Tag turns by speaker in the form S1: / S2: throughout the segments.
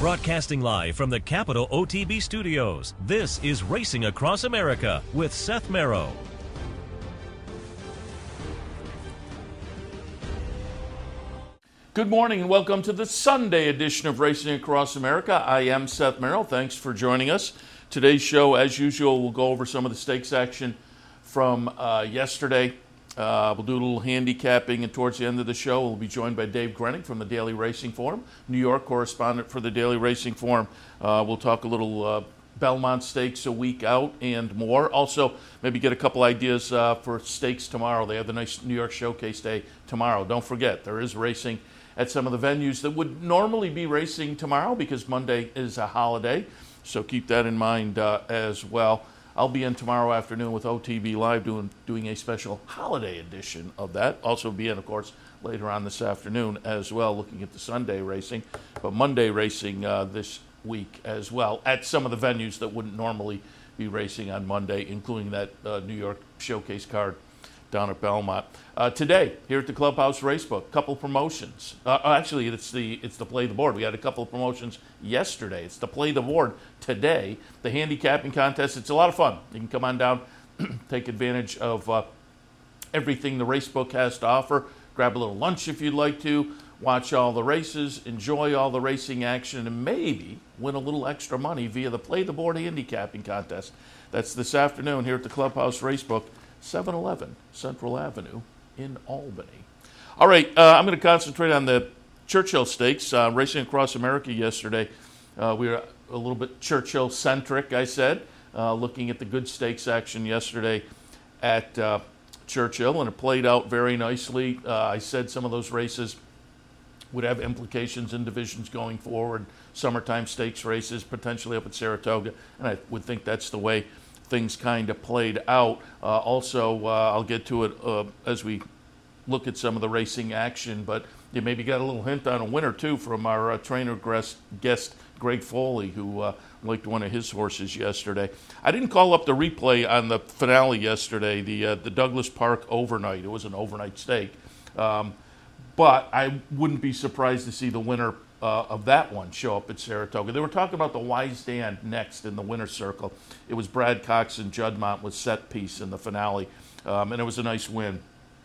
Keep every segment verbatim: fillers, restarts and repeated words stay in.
S1: Broadcasting live from the Capital O T B studios, this is Racing Across America with Seth Merrow.
S2: Good morning and welcome to the Sunday edition of Racing Across America. I am Seth Merrow. Thanks for joining us. Today's show, as usual, we'll go over some of the stakes action from uh, yesterday. Uh, we'll do a little handicapping, and towards the end of the show, we'll be joined by Dave Grenig from the Daily Racing Form, New York correspondent for the Daily Racing Form. Uh, we'll talk a little uh, Belmont Stakes a week out and more. Also, maybe get a couple ideas uh, for stakes tomorrow. They have the nice New York Showcase Day tomorrow. Don't forget, there is racing at some of the venues that would normally be racing tomorrow because Monday is a holiday. So keep that in mind uh, as well. I'll be in tomorrow afternoon with O T B Live doing doing a special holiday edition of that. Also be in, of course, later on this afternoon as well, looking at the Sunday racing. But Monday racing uh, this week as well at some of the venues that wouldn't normally be racing on Monday, including that uh, New York Showcase card down at Belmont. Uh, today, here at the Clubhouse Racebook, couple promotions. Uh, actually, it's the it's the Play the Board. We had a couple of promotions yesterday. It's the Play the Board today. The handicapping contest. It's a lot of fun. You can come on down, take advantage of uh, everything the Racebook has to offer. Grab a little lunch if you'd like to. Watch all the races. Enjoy all the racing action, and maybe win a little extra money via the Play the Board handicapping contest. That's this afternoon here at the Clubhouse Racebook, seven eleven Central Avenue in Albany. All right, uh, I'm going to concentrate on the Churchill Stakes. Uh, Racing Across America yesterday, uh, we were a little bit Churchill-centric, I said, uh, looking at the good stakes action yesterday at uh, Churchill, and it played out very nicely. Uh, I said some of those races would have implications in divisions going forward, summertime stakes races, potentially up at Saratoga, and I would think that's the way things kind of played out. Uh, also, uh, I'll get to it uh, as we look at some of the racing action, but you maybe got a little hint on a winner, too, from our uh, trainer guest, Greg Foley, who uh, liked one of his horses yesterday. I didn't call up the replay on the finale yesterday, the uh, the Douglas Park overnight. It was an overnight stake. Um, but I wouldn't be surprised to see the winner Uh, of that one show up at Saratoga. They were talking about the Wise Dan next in the winner's circle. It was Brad Cox and Juddmonte with Set Piece in the finale, um, and it was a nice win.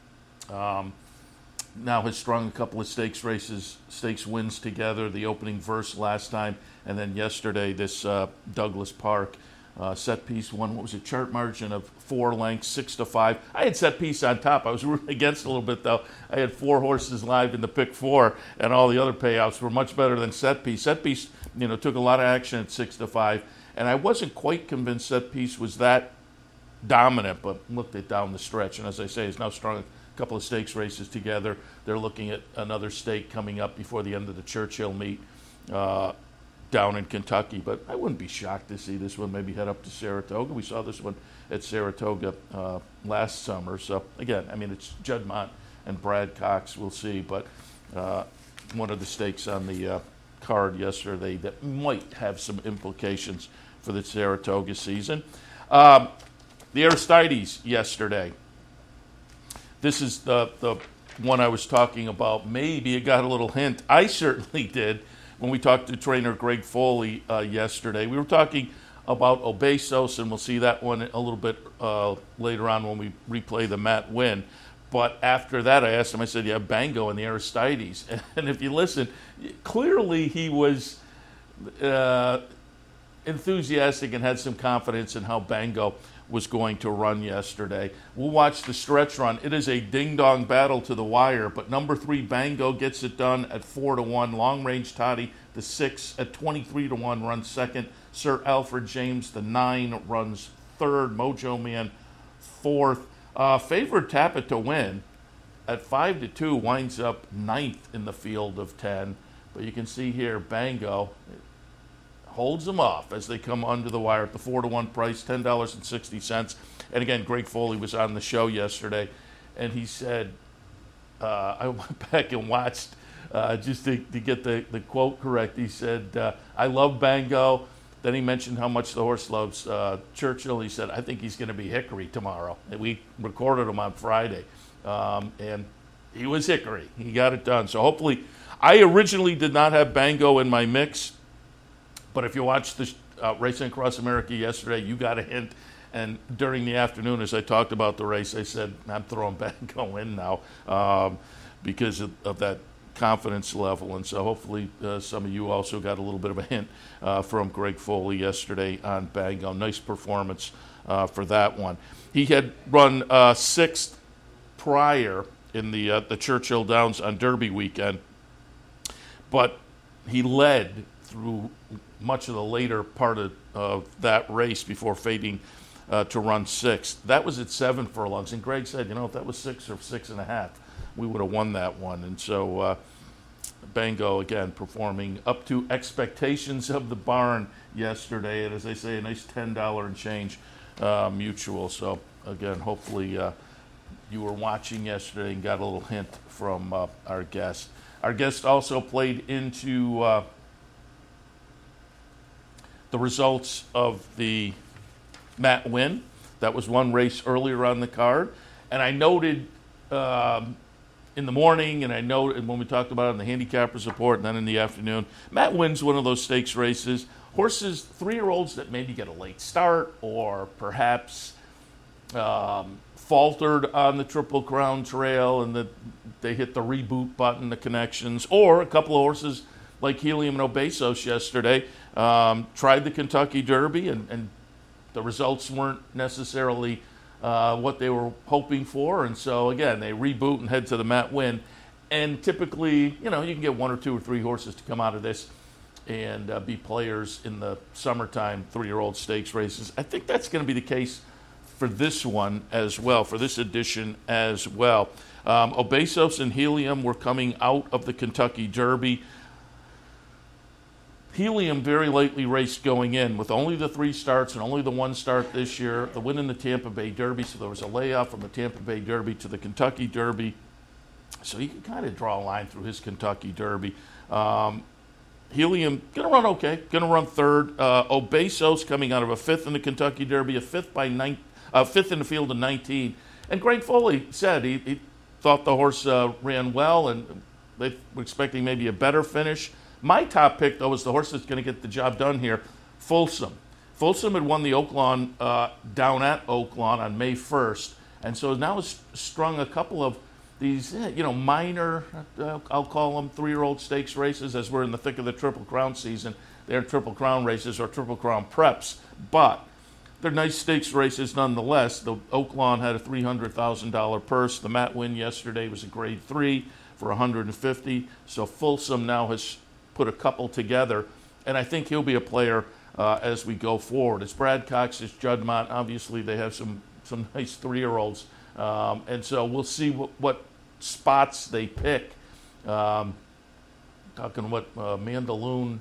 S2: Um, now has strung a couple of stakes races, stakes wins together, the opening verse last time, and then yesterday this uh, Douglas Park. Uh, Set Piece won, what was it, chart margin of four lengths, six to five. I had Set Piece on top. I was rooting against a little bit, though. I had four horses live in the pick four, and all the other payouts were much better than Set Piece. Set Piece, you know, took a lot of action at six to five, and I wasn't quite convinced Set Piece was that dominant, but looked it down the stretch. And as I say, it's now strung a couple of stakes races together. They're looking at another stake coming up before the end of the Churchill meet Uh, down in Kentucky, but I wouldn't be shocked to see this one maybe head up to Saratoga. We saw this one at Saratoga uh, last summer. So, again, I mean, it's Juddmonte and Brad Cox, we'll see, but uh, one of the stakes on the uh, card yesterday that might have some implications for the Saratoga season. Um, the Aristides yesterday. This is the, the one I was talking about. Maybe it got a little hint. I certainly did. When we talked to trainer Greg Foley uh, yesterday, we were talking about Obesos, and we'll see that one a little bit uh, later on when we replay the Matt win. But after that, I asked him, I said, yeah, Bango and the Aristides. And if you listen, clearly he was uh, enthusiastic and had some confidence in how Bango was going to run yesterday. We'll watch the stretch run. It is a ding-dong battle to the wire, but number three, Bango, gets it done at four to one. Long Range Toddy, the six, at twenty-three to one, runs second. Sir Alfred James, the nine, runs third. Mojo Man, fourth. Uh, favored Tapit to win at five to two, winds up ninth in the field of ten. But you can see here, Bango holds them off as they come under the wire at the four to one price, ten dollars and sixty cents. And again, Greg Foley was on the show yesterday, and he said, uh, I went back and watched uh, just to, to get the, the quote correct. He said, uh, I love Bango. Then he mentioned how much the horse loves uh, Churchill. He said, I think he's going to be Hickory tomorrow. And we recorded him on Friday. Um, and he was Hickory. He got it done. So hopefully, I originally did not have Bango in my mix. But if you watched the uh, Racing Across America yesterday, you got a hint. And during the afternoon, as I talked about the race, I said, I'm throwing Bango in now um, because of, of that confidence level. And so hopefully uh, some of you also got a little bit of a hint uh, from Greg Foley yesterday on Bango. Nice performance uh, for that one. He had run uh, sixth prior in the, uh, the Churchill Downs on Derby weekend, but he led through much of the later part of uh, that race before fading uh, to run sixth. That was at seven furlongs, and Greg said, you know, if that was six or six and a half, we would have won that one. And so uh, Bango, again, performing up to expectations of the barn yesterday, and as I say, a nice ten dollars and change uh, mutual. So, again, hopefully uh, you were watching yesterday and got a little hint from uh, our guest. Our guest also played into uh, the results of the Matt Winn. That was one race earlier on the card. And I noted um, in the morning, and I noted when we talked about it in the handicappers report, and then in the afternoon, Matt Winn's one of those stakes races. Horses, three-year-olds that maybe get a late start or perhaps um, faltered on the Triple Crown Trail and that they hit the reboot button, the connections, or a couple of horses like Helium and Obesos yesterday um, tried the Kentucky Derby, and, and the results weren't necessarily uh, what they were hoping for. And so, again, they reboot and head to the Matt Winn. And typically, you know, you can get one or two or three horses to come out of this and uh, be players in the summertime three-year-old stakes races. I think that's going to be the case for this one as well, for this edition as well. Um, Obesos and Helium were coming out of the Kentucky Derby. Helium very lightly raced going in with only the three starts and only the one start this year, the win in the Tampa Bay Derby, so there was a layoff from the Tampa Bay Derby to the Kentucky Derby. So you can kind of draw a line through his Kentucky Derby. Um, Helium, going to run okay, going to run third. Uh, Obesos coming out of a fifth in the Kentucky Derby, a fifth by nine, uh, fifth in the field of nineteen. And Greg Foley said he, he thought the horse uh, ran well, and they were expecting maybe a better finish. My top pick, though, is the horse that's going to get the job done here, Folsom. Folsom had won the Oaklawn uh, down at Oaklawn on May first, and so now has strung a couple of these, you know, minor, uh, I'll call them three-year-old stakes races as we're in the thick of the Triple Crown season. They're Triple Crown races or Triple Crown preps, but they're nice stakes races nonetheless. The Oaklawn had a three hundred thousand dollars purse. The Matt Winn yesterday was a grade three for one hundred fifty thousand dollars. So Folsom now has put a couple together, and I think he'll be a player uh, as we go forward. It's Brad Cox, it's Juddmonte. Obviously, they have some some nice three-year-olds, um, and so we'll see what, what spots they pick. Um, talking what uh, Mandaloon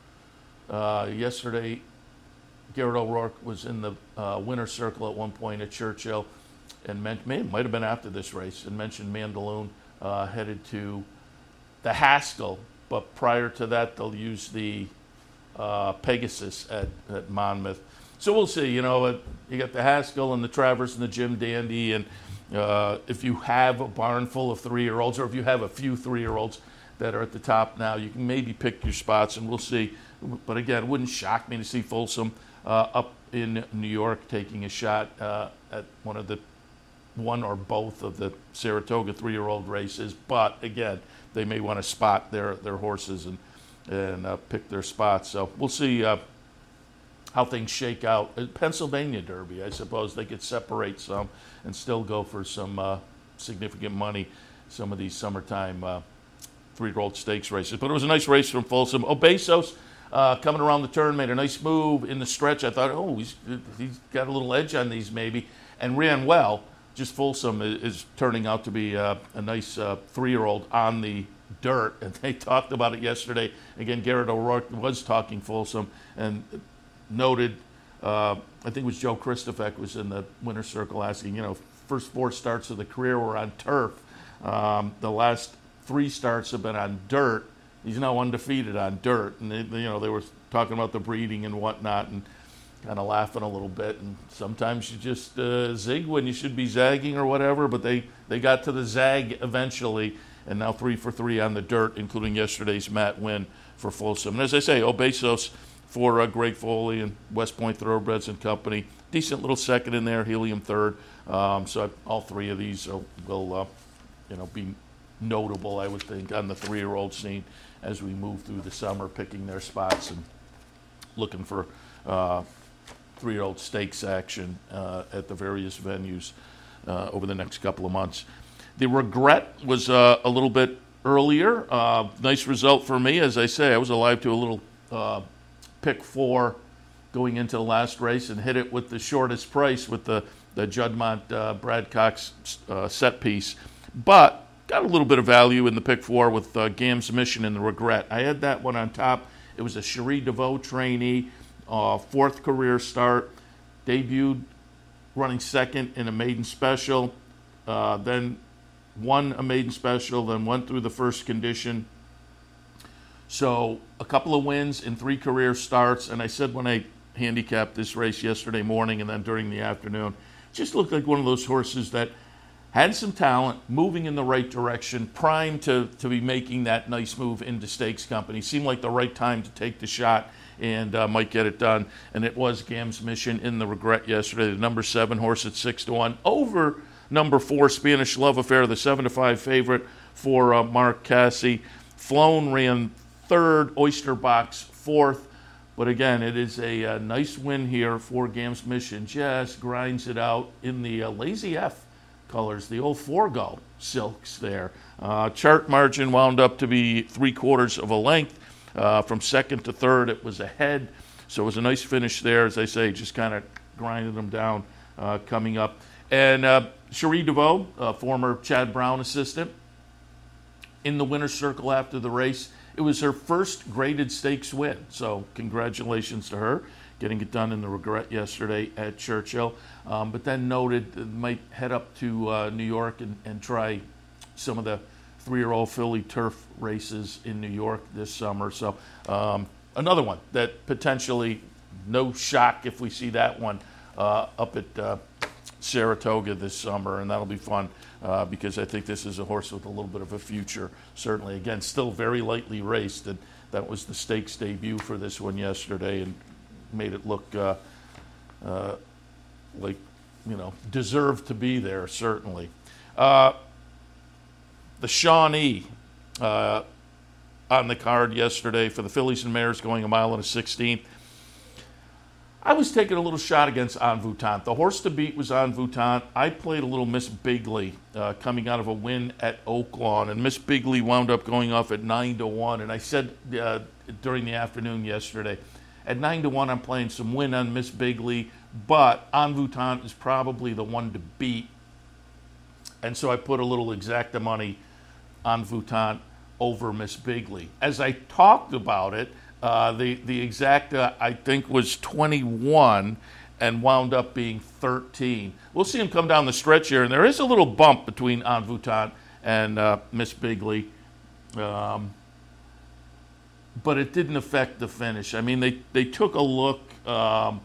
S2: uh, yesterday, Garrett O'Rourke was in the uh, winner's circle at one point at Churchill, and meant, may, might have been after this race, and mentioned Mandaloon uh, headed to the Haskell. But prior to that, they'll use the uh, Pegasus at, at Monmouth. So we'll see. You know, you got the Haskell and the Travers and the Jim Dandy. And uh, if you have a barn full of three-year-olds, or if you have a few three-year-olds that are at the top now, you can maybe pick your spots, and we'll see. But again, it wouldn't shock me to see Folsom uh, up in New York taking a shot uh, at one of the one or both of the Saratoga three-year-old races. But again, they may want to spot their, their horses and and uh, pick their spots. So we'll see uh, how things shake out. Pennsylvania Derby, I suppose they could separate some and still go for some uh, significant money, some of these summertime uh, three-year-old stakes races. But it was a nice race from Folsom. Obesos uh, coming around the turn, made a nice move in the stretch. I thought, oh, he's, he's got a little edge on these maybe, and ran well. Just Folsom is, is turning out to be uh, a nice uh, three-year-old on the dirt, and they talked about it yesterday. Again, Garrett O'Rourke was talking Folsom and noted, uh, I think it was Joe Christofek was in the winner's circle asking, you know, first four starts of the career were on turf. Um, the last three starts have been on dirt. He's now undefeated on dirt, and they, you know, they were talking about the breeding and whatnot, and kind of laughing a little bit, and sometimes you just uh, zig when you should be zagging or whatever, but they, they got to the zag eventually, and now three for three on the dirt, including yesterday's Matt Winn for Folsom. And as I say, Obesos for uh, Greg Foley and West Point Thoroughbreds and Company. Decent little second in there, Helium third. Um, so all three of these will, will uh, you know, be notable, I would think, on the three-year-old scene as we move through the summer, picking their spots and looking for uh, three-year-old stakes action uh, at the various venues uh, over the next couple of months. The Regret was uh, a little bit earlier. Uh, nice result for me. As I say, I was alive to a little uh, pick four going into the last race and hit it with the shortest price with the, the Juddmonte uh, Brad Cox uh, set piece. But got a little bit of value in the pick four with uh, Gam's Mission and the Regret. I had that one on top. It was a Cherie DeVoe trainee, uh, fourth career start, debuted running second in a maiden special, uh, then won a maiden special, then went through the first condition. So a couple of wins in three career starts, and I said when I handicapped this race yesterday morning and then during the afternoon, just looked like one of those horses that had some talent, moving in the right direction, primed to, to be making that nice move into Stakes Company. Seemed like the right time to take the shot and uh, might get it done. And it was Gam's Mission in the Regret yesterday, the number seven horse at six to one over number four Spanish Love Affair, the seven to five favorite for uh, Mark Casse. Flown ran third, Oyster Box fourth. But again, it is a, a nice win here for Gam's Mission. Just grinds it out in the uh, Lazy F colors, the old Forgo silks there. Uh, chart margin wound up to be three quarters of a length. Uh, from second to third, it was ahead. So it was a nice finish there, as I say, just kind of grinding them down uh, coming up. And uh, Cherie DeVoe, uh, former Chad Brown assistant, in the winner's circle after the race. It was her first graded stakes win, so congratulations to her, getting it done in the Regret yesterday at Churchill. Um, but then noted that might head up to uh, New York and, and try some of the three-year-old filly turf races in New York this summer. So um, another one that potentially, no shock if we see that one uh, up at uh, Saratoga this summer, and that'll be fun uh, because I think this is a horse with a little bit of a future, certainly. Again, still very lightly raced, and that was the stakes debut for this one yesterday and made it look uh, uh, like, you know, deserved to be there, certainly. Uh, the Shawnee uh, on the card yesterday for the fillies and mares going a mile and a sixteenth. I was taking a little shot against Envoûtant. The horse to beat was Envoûtant. I played a little Miss Bigley uh, coming out of a win at Oaklawn, and Miss Bigley wound up going off at nine to one. And I said uh, during the afternoon yesterday, at nine to one, I'm playing some win on Miss Bigley, but Envoûtant is probably the one to beat. And so I put a little exacta money on Envoûtant over Miss Bigley. As I talked about it, Uh, the, the exacta, I think, was twenty-one and wound up being thirteen. We'll see him come down the stretch here, and there is a little bump between Envoûtant and uh, Miss Bigley. Um, but it didn't affect the finish. I mean, they, they took a look, um,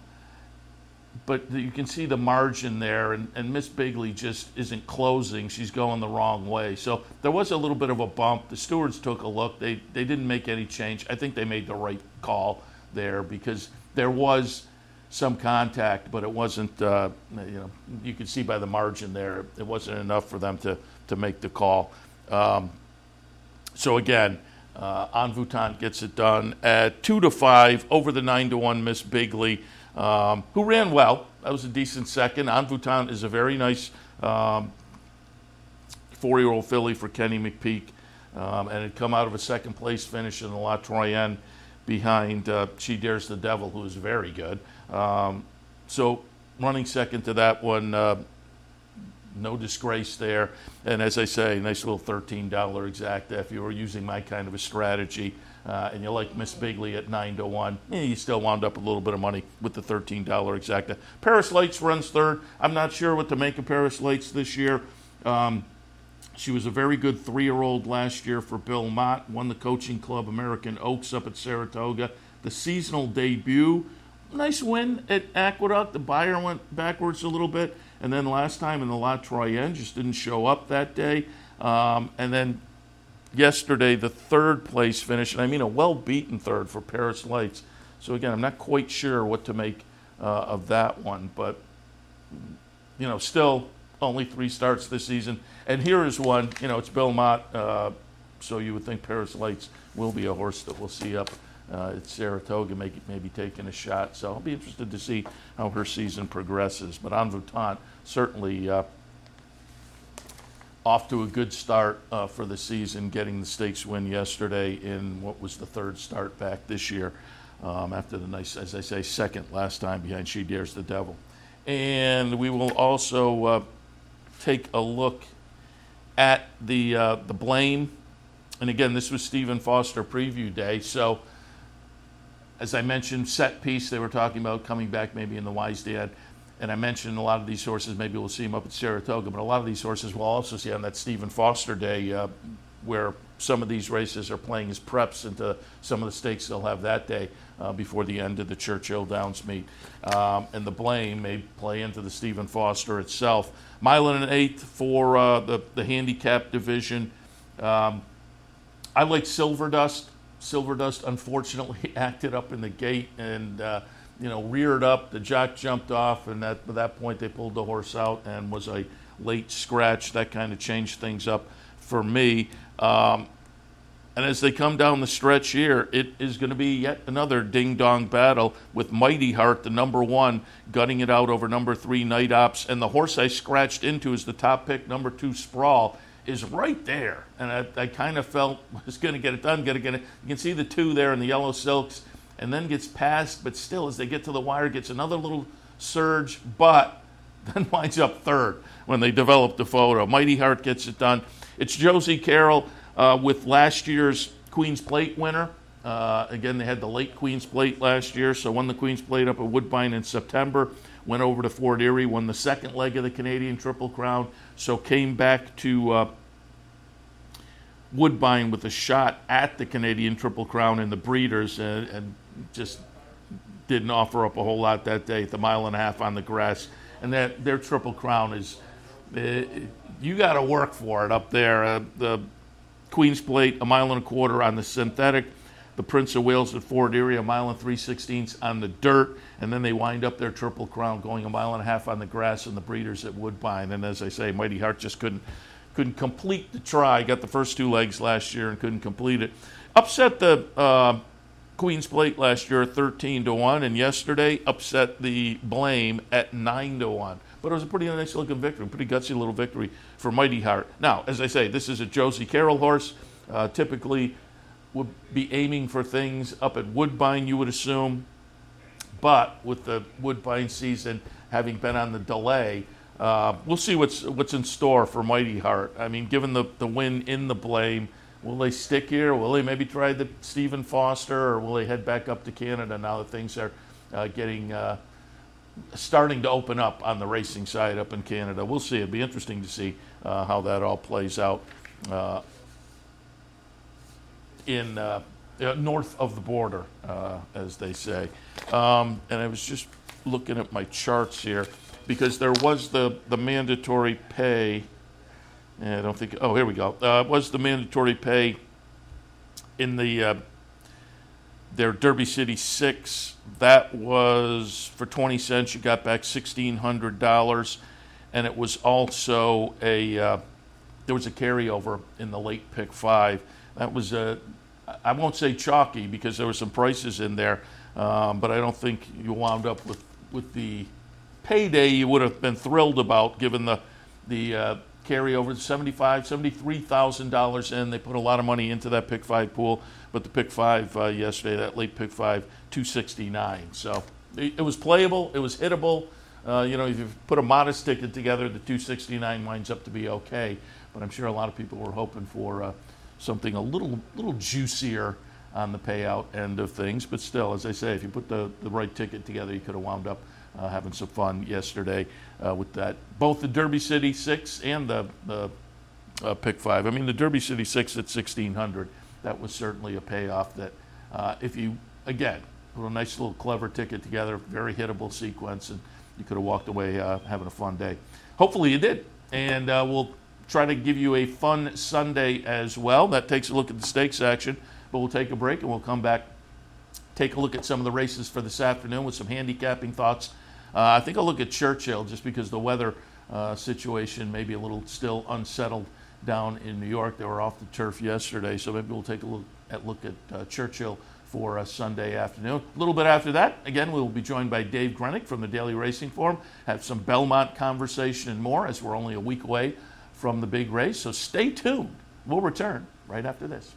S2: but you can see the margin there, and, and Miss Bigley just isn't closing. She's going the wrong way. So there was a little bit of a bump. The stewards took a look. They they didn't make any change. I think they made the right call there because there was some contact, but it wasn't, uh, you know, you could see by the margin there, it wasn't enough for them to, to make the call. Um, so again, uh, Envoûtant gets it done at two to five over the nine to one Miss Bigley. Um, who ran well. That was a decent second. Envoûtant is a very nice um, four-year-old filly for Kenny McPeak, um, and had come out of a second-place finish in the La Troyenne behind uh, She Dares the Devil, who is very good. Um, so running second to that one, uh, no disgrace there. And as I say, nice little thirteen dollars exacta if you were using my kind of a strategy. Uh, and you like Miss Bigley at nine to one, eh, you still wound up a little bit of money with the thirteen dollars exacta. Paris Lights runs third. I'm not sure what to make of Paris Lights this year. Um, she was a very good three-year-old last year for Bill Mott, won the Coaching Club American Oaks up at Saratoga. The seasonal debut, nice win at Aqueduct. The buyer went backwards a little bit, and then last time in the La Troyenne just didn't show up that day. Um, and then yesterday, the third place finish, and I mean a well-beaten third for Paris Lights. So again, I'm not quite sure what to make uh, of that one, but you know, still only three starts this season. And here is one. You know, it's Bill Mott, uh, so you would think Paris Lights will be a horse that we'll see up uh, at Saratoga, maybe, maybe taking a shot. So I'll be interested to see how her season progresses. But Envoûtant certainly uh, off to a good start uh, for the season, getting the stakes win yesterday in what was the third start back this year, um, after the nice, as I say, second last time behind She Dares the Devil. And we will also uh, take a look at the uh, the Blame. And again, this was Stephen Foster preview day. So, as I mentioned, set piece, they were talking about coming back maybe in the Wise Dad. And I mentioned a lot of these horses, maybe we'll see them up at Saratoga, but a lot of these horses we'll also see on that Stephen Foster day, uh, where some of these races are playing as preps into some of the stakes they'll have that day uh, before the end of the Churchill Downs meet. Um, and the Blame may play into the Stephen Foster itself. Mile and an eighth for uh, the, the handicap division. Um, I like Silver Dust. Silver Dust unfortunately acted up in the gate and uh, you know, reared up. The jock jumped off, and at that point they pulled the horse out and was a late scratch. That kind of changed things up for me. Um, and as they come down the stretch here, it is going to be yet another ding-dong battle with Mighty Heart, the number one, gutting it out over number three, Night Ops. And the horse I scratched into is the top pick, number two, Sprawl, is right there. And I, I kind of felt was going to get it done, going to get it. You can see the two there in the yellow silks, and then gets past, but still, as they get to the wire, gets another little surge, but then winds up third when they develop the photo. Mighty Heart gets it done. It's Josie Carroll uh, with last year's Queen's Plate winner. Uh, again, they had the late Queen's Plate last year, so won the Queen's Plate up at Woodbine in September, went over to Fort Erie, won the second leg of the Canadian Triple Crown, so came back to uh, Woodbine with a shot at the Canadian Triple Crown in the breeders, and, and just didn't offer up a whole lot that day at the mile and a half on the grass. And that their Triple Crown is, uh, you got to work for it up there. Uh, the Queen's Plate, a mile and a quarter on the synthetic. The Prince of Wales at Fort Erie, a mile and three sixteenths on the dirt. And then they wind up their Triple Crown going a mile and a half on the grass and the breeders at Woodbine. And as I say, Mighty Heart just couldn't couldn't complete the try. Got the first two legs last year and couldn't complete it. Upset the uh, Queen's Plate last year at thirteen to one, and yesterday upset the Blame at nine to one. But it was a pretty nice looking victory, pretty gutsy little victory for Mighty Heart. Now, as I say, this is a Josie Carroll horse. Uh, typically would be aiming for things up at Woodbine, you would assume. But with the Woodbine season having been on the delay, uh, we'll see what's what's in store for Mighty Heart. I mean, given the, the win in the Blame, will they stick here? Will they maybe try the Stephen Foster, or will they head back up to Canada now that things are uh, getting uh, starting to open up on the racing side up in Canada? We'll see. It'll be interesting to see uh, how that all plays out uh, in uh, north of the border, uh, as they say. Um, and I was just looking at my charts here because there was the, the mandatory pay. I don't think. Oh, here we go. Uh, was the mandatory pay in the uh, their Derby City Six? That was for twenty cents. You got back sixteen hundred dollars, and it was also a uh, there was a carryover in the late pick five. That was a I won't say chalky because there were some prices in there, um, but I don't think you wound up with with the payday you would have been thrilled about given the the. Uh, carryover, seventy-five thousand dollars, seventy-three thousand dollars in. They put a lot of money into that pick five pool, but the pick five uh, yesterday, that late pick five, two sixty-nine. So it, it was playable, it was hittable. Uh, you know, if you put a modest ticket together, the two sixty-nine winds up to be okay. But I'm sure a lot of people were hoping for uh, something a little little juicier on the payout end of things. But still, as I say, if you put the, the right ticket together, you could have wound up Uh, having some fun yesterday uh, with that. Both the Derby City Six and the, the uh, Pick Five. I mean, the Derby City Six at sixteen hundred. That was certainly a payoff. That uh, if you again put a nice little clever ticket together, very hittable sequence, and you could have walked away uh, having a fun day. Hopefully, you did, and uh, we'll try to give you a fun Sunday as well. That takes a look at the stakes action, but we'll take a break and we'll come back. take a look at some of the races for this afternoon with some handicapping thoughts. Uh, I think I'll look at Churchill just because the weather uh, situation may be a little still unsettled down in New York. They were off the turf yesterday, so maybe we'll take a look at, look at uh, Churchill for a Sunday afternoon. A little bit after that, again, we'll be joined by Dave Grenick from the Daily Racing Forum, have some Belmont conversation and more as we're only a week away from the big race. So stay tuned. We'll return right after this.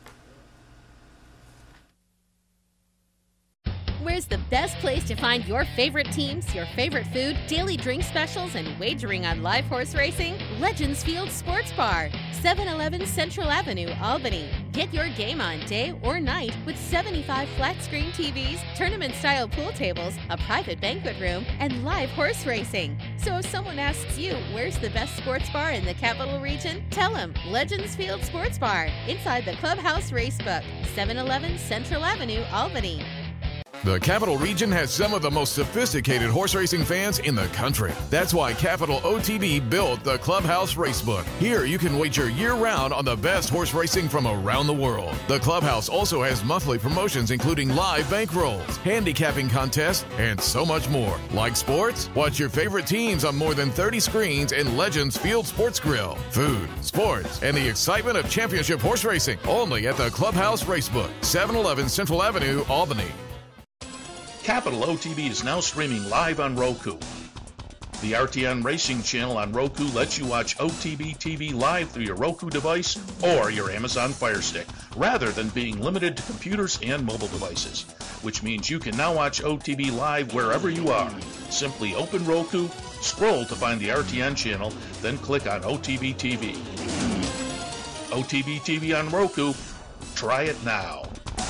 S3: Where's the best place to find your favorite teams, your favorite food, daily drink specials, and wagering on live horse racing? Legends Field Sports Bar, seven eleven Central Avenue, Albany. Get your game on day or night with seventy-five flat-screen T Vs, tournament-style pool tables, a private banquet room, and live horse racing. So if someone asks you, where's the best sports bar in the capital region? Tell them Legends Field Sports Bar, inside the Clubhouse Racebook, seven eleven Central Avenue, Albany.
S4: The Capital Region has some of the most sophisticated horse racing fans in the country. That's why Capital O T B built the Clubhouse Racebook. Here you can wager year-round on the best horse racing from around the world. The Clubhouse also has monthly promotions including live bankrolls, handicapping contests, and so much more. Like sports? Watch your favorite teams on more than thirty screens in Legends Field Sports Grill. Food, sports, and the excitement of championship horse racing. Only at the Clubhouse Racebook, seven eleven Central Avenue, Albany.
S5: Capital O T B is now streaming live on Roku. The R T N Racing channel on Roku lets you watch O T B T V live through your Roku device or your Amazon Fire Stick, rather than being limited to computers and mobile devices, which means you can now watch O T B live wherever you are. Simply open Roku, scroll to find the R T N channel, then click on O T B T V. O T B T V on Roku. Try it now.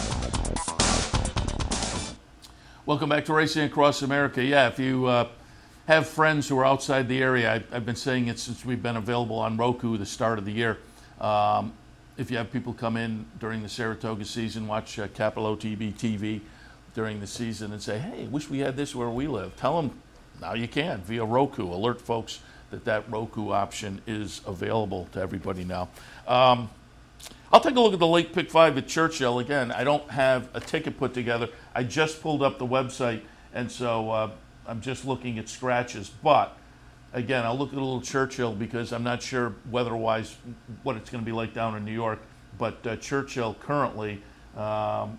S2: Welcome back to Racing Across America. Yeah, if you uh, have friends who are outside the area, I, I've been saying it since we've been available on Roku the start of the year. Um, if you have people come in during the Saratoga season, watch uh, Capital O T B T V during the season and say, hey, wish we had this where we live. Tell them now you can via Roku. Alert folks that that Roku option is available to everybody now. Um, I'll take a look at the late pick five at Churchill. Again, I don't have a ticket put together. I just pulled up the website, and so uh, I'm just looking at scratches. But, again, I'll look at a little Churchill because I'm not sure weather-wise what it's going to be like down in New York. But uh, Churchill currently, um,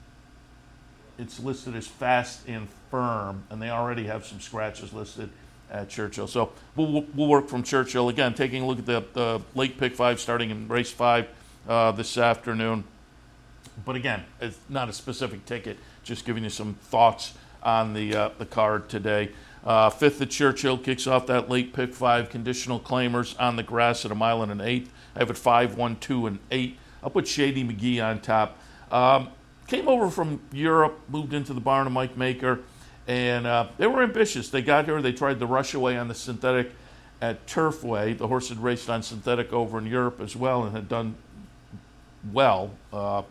S2: it's listed as fast and firm, and they already have some scratches listed at Churchill. So we'll, we'll work from Churchill. Again, taking a look at the, the late pick five starting in race five. Uh, this afternoon. But again, it's not a specific ticket, just giving you some thoughts on the uh, the card today. Uh, fifth at Churchill kicks off that late pick five. Conditional claimers on the grass at a mile and an eighth. I have it five, one, two, and eight. I'll put Shady McGee on top. Um, came over from Europe, moved into the barn of Mike Maker, and uh, they were ambitious. They got here, they tried the rush away on the synthetic at Turfway. The horse had raced on synthetic over in Europe as well and had done well, uh,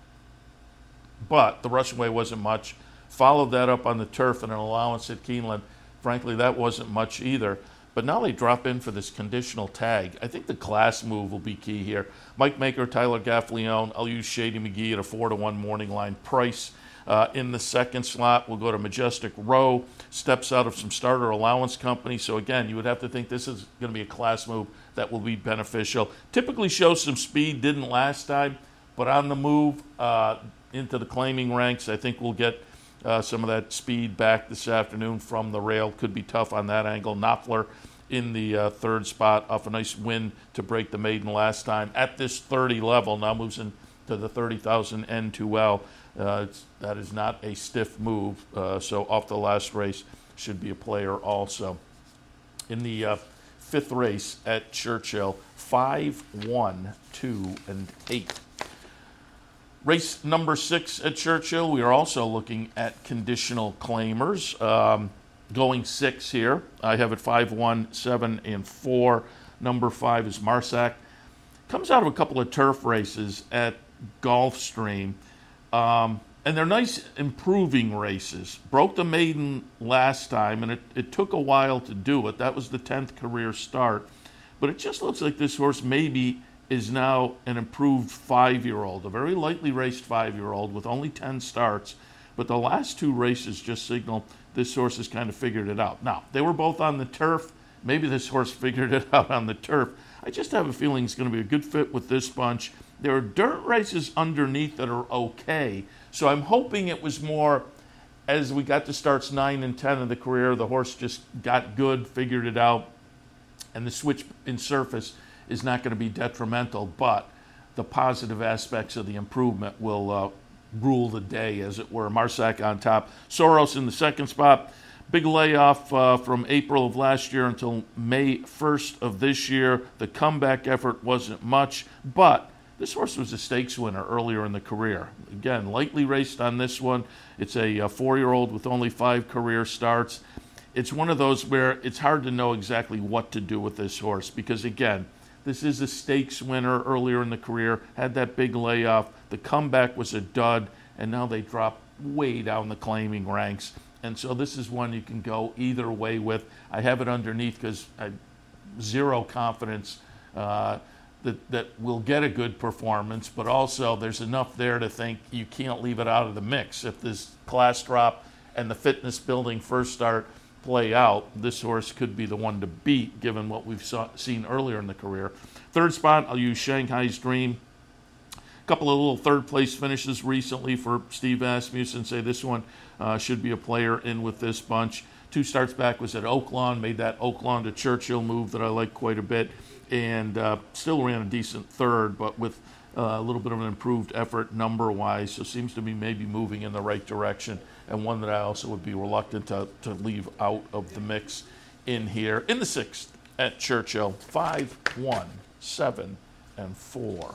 S2: but the rushing way wasn't much. Followed that up on the turf and an allowance at Keeneland. Frankly, that wasn't much either. But now they drop in for this conditional tag. I think the class move will be key here. Mike Maker, Tyler Gaffalione. I'll use Shady McGee at a four to one morning line price. Uh, in the second slot, we'll go to Majestic Row. Steps out of some starter allowance company. So again, you would have to think this is going to be a class move that will be beneficial. Typically shows some speed, didn't last time, but on the move uh, into the claiming ranks, I think we'll get uh, some of that speed back this afternoon from the rail. Could be tough on that angle. Knopfler in the uh, third spot off a nice win to break the maiden last time at this thirty level. Now moves into the thirty thousand N two L. Uh, it's, that is not a stiff move, uh, so off the last race should be a player also. In the uh, fifth race at Churchill, five, one, two, and eight. Race number six at Churchill, we are also looking at conditional claimers. Um, going six here, I have it five, one, seven, and four. Number five is Marsac. Comes out of a couple of turf races at Gulfstream. Um, and they're nice improving races. Broke the maiden last time, and it, it took a while to do it. That was the tenth career start. But it just looks like this horse maybe is now an improved five-year-old, a very lightly raced five-year-old with only ten starts. but the last two races just signal this horse has kind of figured it out. Now, they were both on the turf. Maybe this horse figured it out on the turf. I just have a feeling it's going to be a good fit with this bunch. There are dirt races underneath that are okay, so I'm hoping it was more as we got to starts nine and ten of the career, the horse just got good, figured it out, and the switch in surface is not going to be detrimental, but the positive aspects of the improvement will uh, rule the day, as it were. Marsac on top. Soros in the second spot. Big layoff uh, from April of last year until May first of this year. The comeback effort wasn't much, but this horse was a stakes winner earlier in the career. Again, lightly raced on this one. It's a, a four-year-old with only five career starts. It's one of those where it's hard to know exactly what to do with this horse because, again, this is a stakes winner earlier in the career, had that big layoff. The comeback was a dud, and now they drop way down the claiming ranks. And so this is one you can go either way with. I have it underneath because I have zero confidence uh, that, that we'll get a good performance, but also there's enough there to think you can't leave it out of the mix. If this class drop and the fitness building first start play out, this horse could be the one to beat given what we've saw, seen earlier in the career. Third spot, I'll use Shanghai's Dream. A couple of little third place finishes recently for Steve Asmussen. Say this one uh, should be a player in with this bunch. Two starts back was at Oaklawn, made that Oaklawn to Churchill move that I like quite a bit, and uh, still ran a decent third, but with uh, a little bit of an improved effort number-wise, so seems to be maybe moving in the right direction, and one that I also would be reluctant to, to leave out of the mix in here. In the sixth at Churchill, five, one, seven, and four.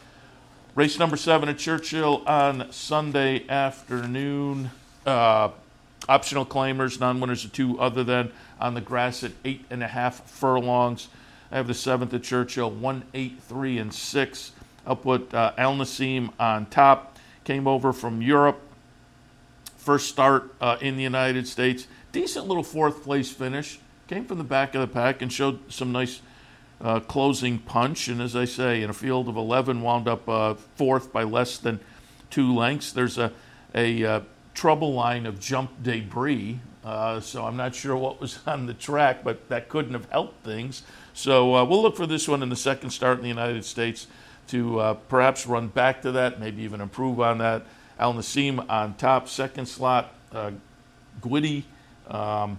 S2: Race number seven at Churchill on Sunday afternoon. Uh, optional claimers, non-winners of two other than on the grass at eight and a half furlongs. I have the seventh at Churchill, one, eight, three, and six. I'll put uh, Al Nassim on top. Came over from Europe. First start uh, in the United States. Decent little fourth place finish. Came from the back of the pack and showed some nice uh, closing punch. And as I say, in a field of eleven, wound up uh, fourth by less than two lengths. There's a, a uh, trouble line of jump debris. Uh, so I'm not sure what was on the track, but that couldn't have helped things. So uh, we'll look for this one in the second start in the United States to uh, perhaps run back to that, maybe even improve on that. Al Nassim on top, second slot. Uh, Gwitty um,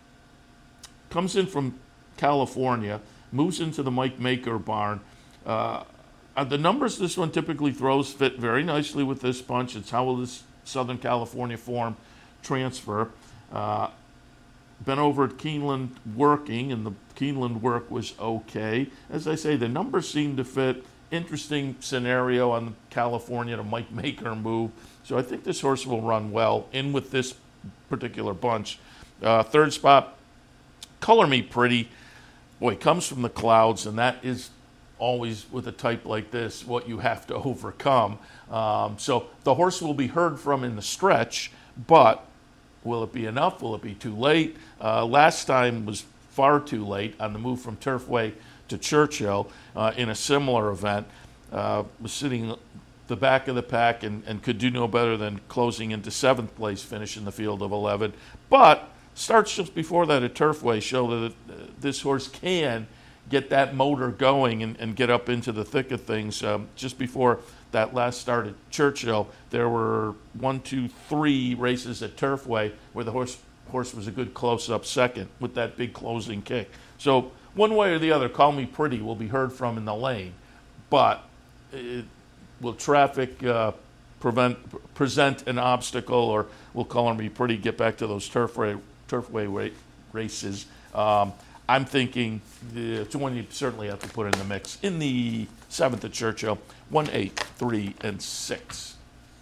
S2: comes in from California, moves into the Mike Maker barn. Uh, the numbers this one typically throws fit very nicely with this bunch. It's how will this Southern California form transfer. Uh, been over at Keeneland working, and the Keeneland work was okay. As I say, the numbers seem to fit. Interesting scenario on the California to Mike Maker move. So I think this horse will run well in with this particular bunch. Uh, third spot, Color Me Pretty. Boy, comes from the clouds, and that is always with a type like this what you have to overcome. Um, so the horse will be heard from in the stretch, but will it be enough? Will it be too late? Uh, last time was far too late on the move from Turfway to Churchill uh, in a similar event. Uh, was sitting the back of the pack and, and could do no better than closing into seventh place finish in the field of eleven. But starts just before that at Turfway show that uh, this horse can get that motor going and, and get up into the thick of things. Um, just before that last start at Churchill, there were one, two, three races at Turfway where the horse horse was a good close-up second with that big closing kick. So one way or the other, Call Me Pretty will be heard from in the lane, but it, will traffic uh, prevent present an obstacle, or will Color Me Pretty get back to those Turfway Turfway ra- races? Um, I'm thinking the, it's one you certainly have to put in the mix. In the seventh at Churchill, one, eight, three, and six.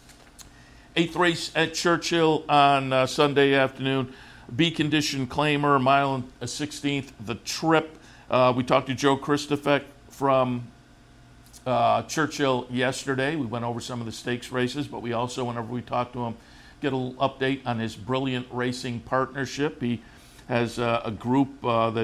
S2: Eighth race at Churchill on uh, Sunday afternoon. B-condition claimer, mile and a sixteenth, the trip. Uh, we talked to Joe Christofek from uh, Churchill yesterday. We went over some of the stakes races, but we also, whenever we talk to him, get a little update on his Brilliant Racing partnership. He has uh, a group uh, that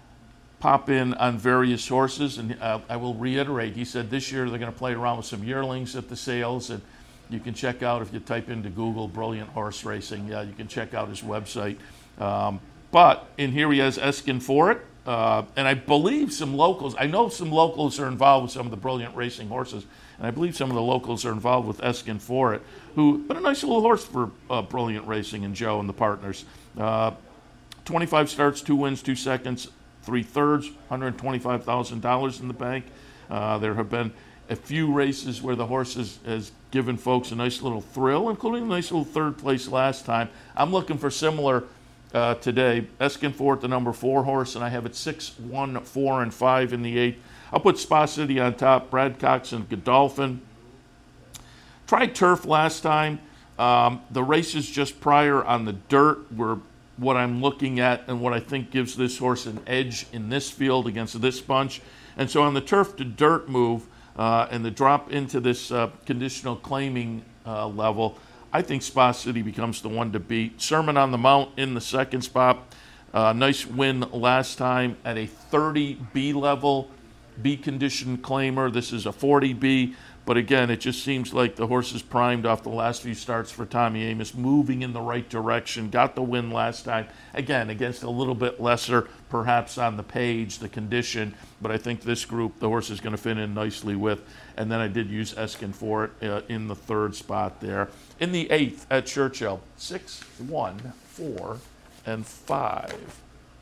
S2: pop in on various horses, and uh, I will reiterate, he said this year they're going to play around with some yearlings at the sales, and you can check out, if you type into Google Brilliant Horse Racing, yeah, you can check out his website. Um, but in here he has Eskin for it, uh, and I believe some locals, I know some locals are involved with some of the Brilliant Racing horses, and I believe some of the locals are involved with Eskin for it, who, but a nice little horse for uh, Brilliant Racing and Joe and the partners. Uh, twenty-five starts, two wins, two seconds, three thirds, one hundred twenty-five thousand dollars in the bank. Uh, there have been a few races where the horse has, has given folks a nice little thrill, including a nice little third place last time. I'm looking for similar uh, today. Eskin for it, the number four horse, and I have it six, one, four, and five in the eighth. I'll put Spa City on top, Brad Cox and Godolphin. Tried turf last time. Um, the races just prior on the dirt were what I'm looking at and what I think gives this horse an edge in this field against this bunch. And so on the turf to dirt move uh, and the drop into this uh, conditional claiming uh, level, I think Spa City becomes the one to beat. Sermon on the Mount in the second spot. Uh, nice win last time at a thirty B level, B condition claimer. This is a forty B. But again, it just seems like the horse is primed off the last few starts for Tommy Amos, moving in the right direction. Got the win last time. Again, against a little bit lesser, perhaps on the page, the condition. But I think this group, the horse is going to fit in nicely with. And then I did use Eskin for it uh, in the third spot there. In the eighth at Churchill, six, one, four, and five.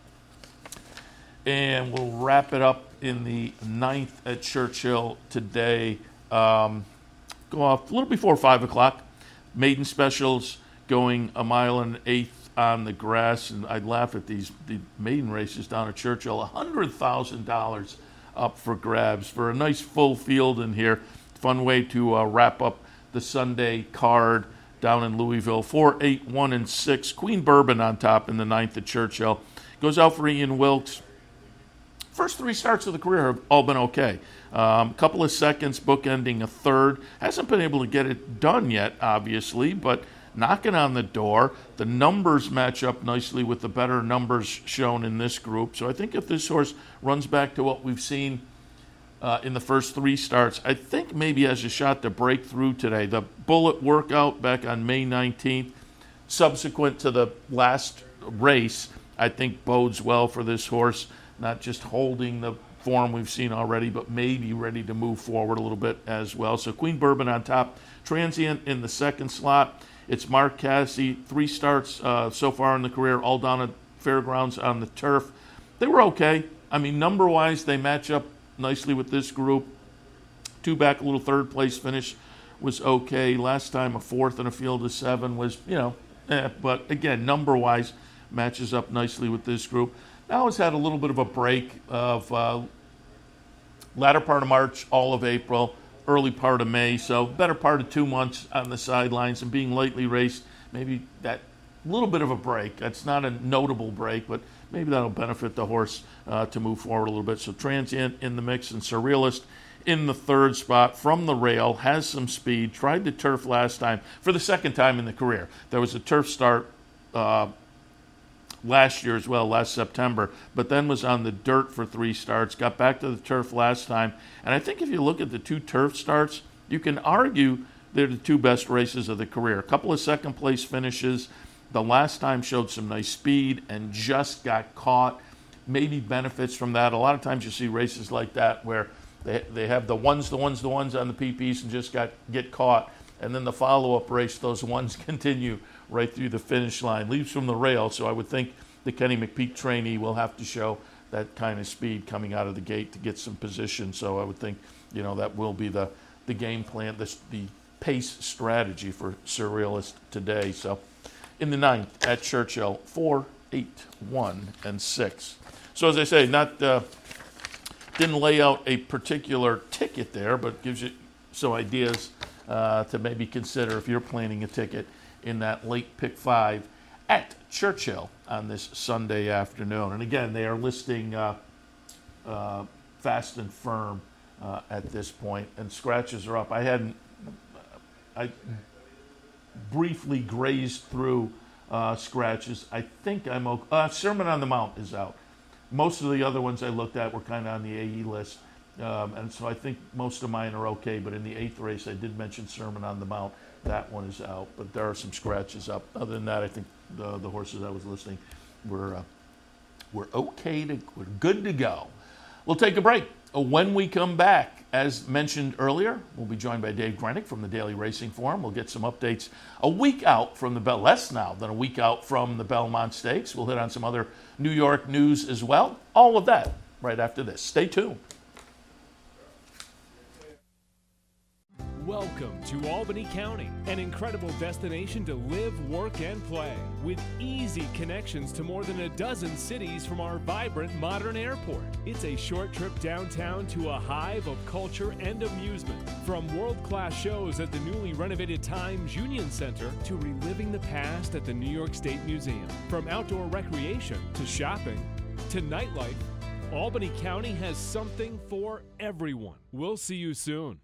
S2: And we'll wrap it up in the ninth at Churchill today. Um, go off a little before five o'clock. Maiden specials going a mile and an eighth on the grass, and I'd laugh at these the maiden races down at Churchill. one hundred thousand dollars up for grabs for a nice full field in here. Fun way to uh, wrap up the Sunday card down in Louisville. Four, eight, one, and six. Queen Bourbon on top in the ninth at Churchill. Goes out for Ian Wilkes. First three starts of the career have all been okay. A um, couple of seconds, bookending a third. Hasn't been able to get it done yet, obviously, but knocking on the door. The numbers match up nicely with the better numbers shown in this group. So I think if this horse runs back to what we've seen uh, in the first three starts, I think maybe has a shot to break through today. The Bullet workout back on May nineteenth, subsequent to the last race, I think bodes well for this horse. Not just holding the form we've seen already, but maybe ready to move forward a little bit as well. So Queen Bourbon on top. Transient in the second slot. It's Mark Cassidy. Three starts uh, so far in the career, all down at Fairgrounds on the turf. They were okay. I mean, number-wise, they match up nicely with this group. Two back, a little third place finish was okay. Last time a fourth in a field of seven was, you know, eh. But again, number-wise, matches up nicely with this group. Now it's had a little bit of a break of uh, latter part of March, all of April, early part of May, so better part of two months on the sidelines and being lightly raced, maybe that little bit of a break. That's not a notable break, but maybe that'll benefit the horse uh, to move forward a little bit. So Transient in the mix and Surrealist in the third spot from the rail, has some speed, tried the turf last time for the second time in the career. There was a turf start uh, last year as well, last September, but then was on the dirt for three starts, got back to the turf last time. And I think if you look at the two turf starts, you can argue they're the two best races of the career. A couple of second place finishes. The last time showed some nice speed and just got caught. Maybe benefits from that. A lot of times you see races like that where they they have the ones, the ones, the ones on the P Ps and just got get caught. And then the follow-up race, those ones continue right through the finish line. Leaves from the rail, so I would think the Kenny McPeak trainee will have to show that kind of speed coming out of the gate to get some position. So I would think, you know, that will be the, the game plan, the, the pace strategy for Surrealist today. So in the ninth at Churchill, four, eight, one, and six. So as I say, not uh, didn't lay out a particular ticket there, but gives you some ideas uh, to maybe consider if you're planning a ticket in that late pick five at Churchill on this Sunday afternoon. And again, they are listing uh, uh, fast and firm uh, at this point, and scratches are up. I hadn't, I briefly grazed through uh, scratches. I think I'm okay. Uh, Sermon on the Mount is out. Most of the other ones I looked at were kind of on the A E list. Um, and so I think most of mine are okay, but in the eighth race, I did mention Sermon on the Mount. That one is out, but there are some scratches up. Other than that, I think the, the horses I was listing were, uh, were okay, to, we're good to go. We'll take a break. When we come back, as mentioned earlier, we'll be joined by Dave Grenick from the Daily Racing Forum. We'll get some updates a week out from the Bell, less now than a week out from the Belmont Stakes. We'll hit on some other New York news as well. All of that right after this. Stay tuned.
S6: Welcome to Albany County, an incredible destination to live, work, and play, with easy connections to more than a dozen cities from our vibrant modern airport. It's a short trip downtown to a hive of culture and amusement, from world-class shows at the newly renovated Times Union Center to reliving the past at the New York State Museum. From outdoor recreation to shopping to nightlife, Albany County has something for everyone. We'll see you soon.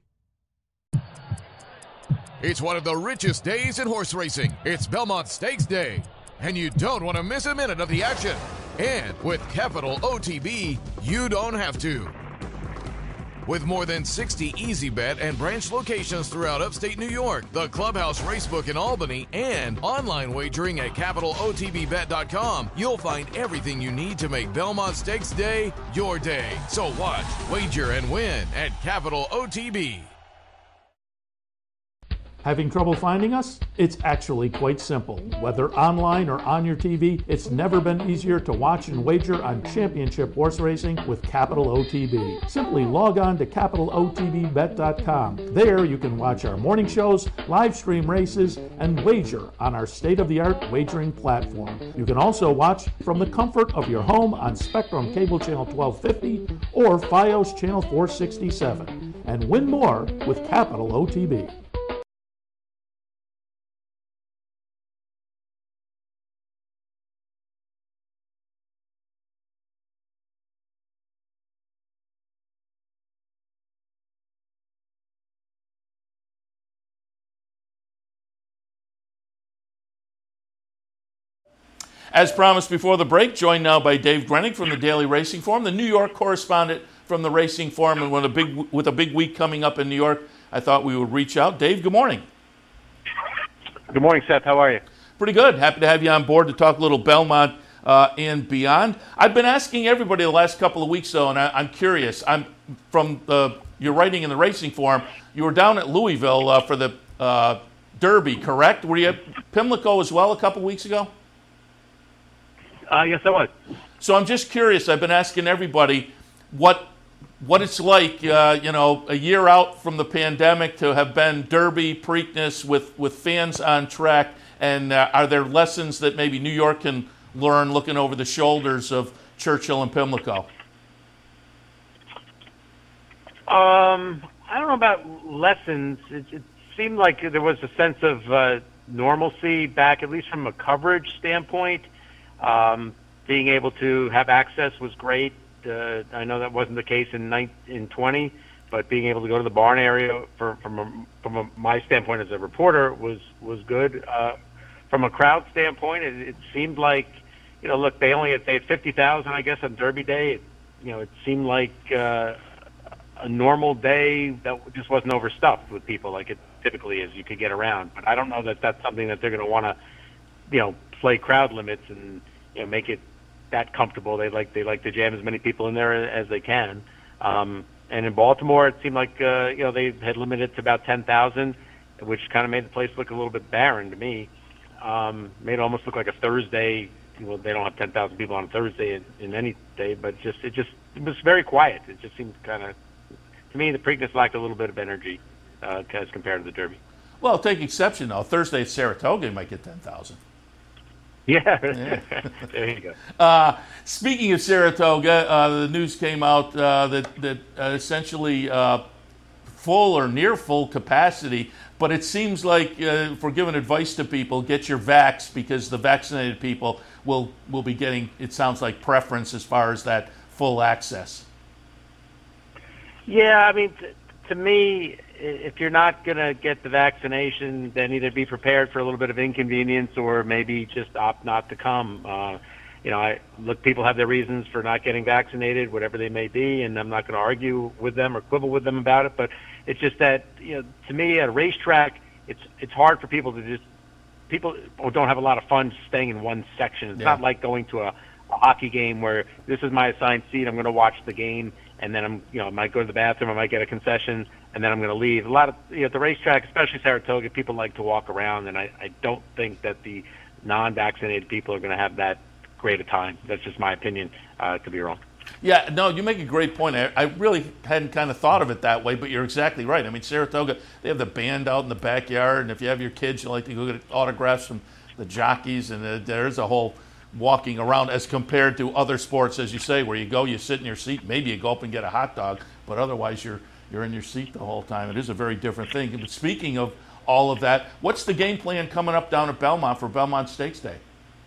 S4: It's one of the richest days in horse racing. It's Belmont Stakes Day, and you don't want to miss a minute of the action. And with Capital O T B, you don't have to. With more than sixty easy bet and branch locations throughout upstate New York, the Clubhouse Racebook in Albany, and online wagering at capital o t b bet dot com, you'll find everything you need to make Belmont Stakes Day your day. So watch, wager, and win at Capital O T B.
S2: Having trouble finding us? It's actually quite simple. Whether online or on your T V, it's never been easier to watch and wager on championship horse racing with Capital O T B. Simply log on to capital o t b bet dot com. There you can watch our morning shows, live stream races, and wager on our state-of-the-art wagering platform. You can also watch from the comfort of your home on Spectrum Cable Channel twelve fifty or Fios Channel four sixty-seven, and win more with Capital O T B. As promised before the break, joined now by Dave Grenick from the Daily Racing Forum, the New York correspondent from the Racing Forum, and with a big with a big week coming up in New York, I thought we would reach out. Dave, good morning.
S7: Good morning, Seth. How are you?
S2: Pretty good. Happy to have you on board to talk a little Belmont uh, and beyond. I've been asking everybody the last couple of weeks, though, and I, I'm curious. I'm from the your writing in the Racing Forum. You were down at Louisville uh, for the uh, Derby, correct? Were you at Pimlico as well a couple of weeks ago?
S7: Uh, yes, I was.
S2: So I'm just curious. I've been asking everybody what what it's like, uh, you know, a year out from the pandemic to have been Derby, Preakness with, with fans on track, and uh, are there lessons that maybe New York can learn looking over the shoulders of Churchill and Pimlico?
S7: Um, I don't know about lessons. It, it seemed like there was a sense of uh, normalcy back, at least from a coverage standpoint. Um, being able to have access was great. Uh, I know that wasn't the case in in twenty, but being able to go to the barn area for, from a, from a, my standpoint as a reporter was was good. Uh, from a crowd standpoint, it, it seemed like, you know, look, they only had, they had fifty thousand, I guess, on Derby Day. It, you know, it seemed like uh, a normal day that just wasn't overstuffed with people like it typically is. You could get around, but I don't know that that's something that they're going to want to, you know, play crowd limits and, you know, make it that comfortable. They like they like to jam as many people in there as they can. Um, and in Baltimore, it seemed like uh, you know, they had limited it to about ten thousand, which kind of made the place look a little bit barren to me. Um, made it almost look like a Thursday. Well, they don't have ten thousand people on a Thursday in, in any day, but just it just it was very quiet. It just seemed kind of, to me, the Preakness lacked a little bit of energy uh, as compared to the Derby.
S2: Well, take exception though. Thursday at Saratoga, you might get ten thousand.
S7: Yeah, yeah. There you go.
S2: Uh, speaking of Saratoga, uh, the news came out uh, that that uh, essentially uh, full or near full capacity, but it seems like uh, if we're giving advice to people, get your vax, because the vaccinated people will will be getting, it sounds like, preference as far as that full access.
S7: Yeah, I mean, t- to me, if you're not going to get the vaccination, then either be prepared for a little bit of inconvenience or maybe just opt not to come. Uh, you know, I look, people have their reasons for not getting vaccinated, whatever they may be, and I'm not going to argue with them or quibble with them about it. But it's just that, you know, to me, at a racetrack, it's it's hard for people to just people don't have a lot of fun staying in one section. It's yeah. not like going to a, a hockey game where this is my assigned seat. I'm going to watch the game, and then I'm, you know, I might go to the bathroom, I might get a concession, and then I'm going to leave. A lot of, you know, at the racetrack, especially Saratoga, people like to walk around, and I, I don't think that the non-vaccinated people are going to have that great a time. That's just my opinion. Uh, could be wrong.
S2: Yeah, no, you make a great point. I, I really hadn't kind of thought of it that way, but you're exactly right. I mean, Saratoga, they have the band out in the backyard, and if you have your kids, you like to go get autographs from the jockeys, and uh, there's a whole walking around as compared to other sports, as you say, where you go, you sit in your seat, maybe you go up and get a hot dog, but otherwise you're you're in your seat the whole time. It is a very different thing. But speaking of all of that, what's the game plan coming up down at Belmont for Belmont Stakes Day?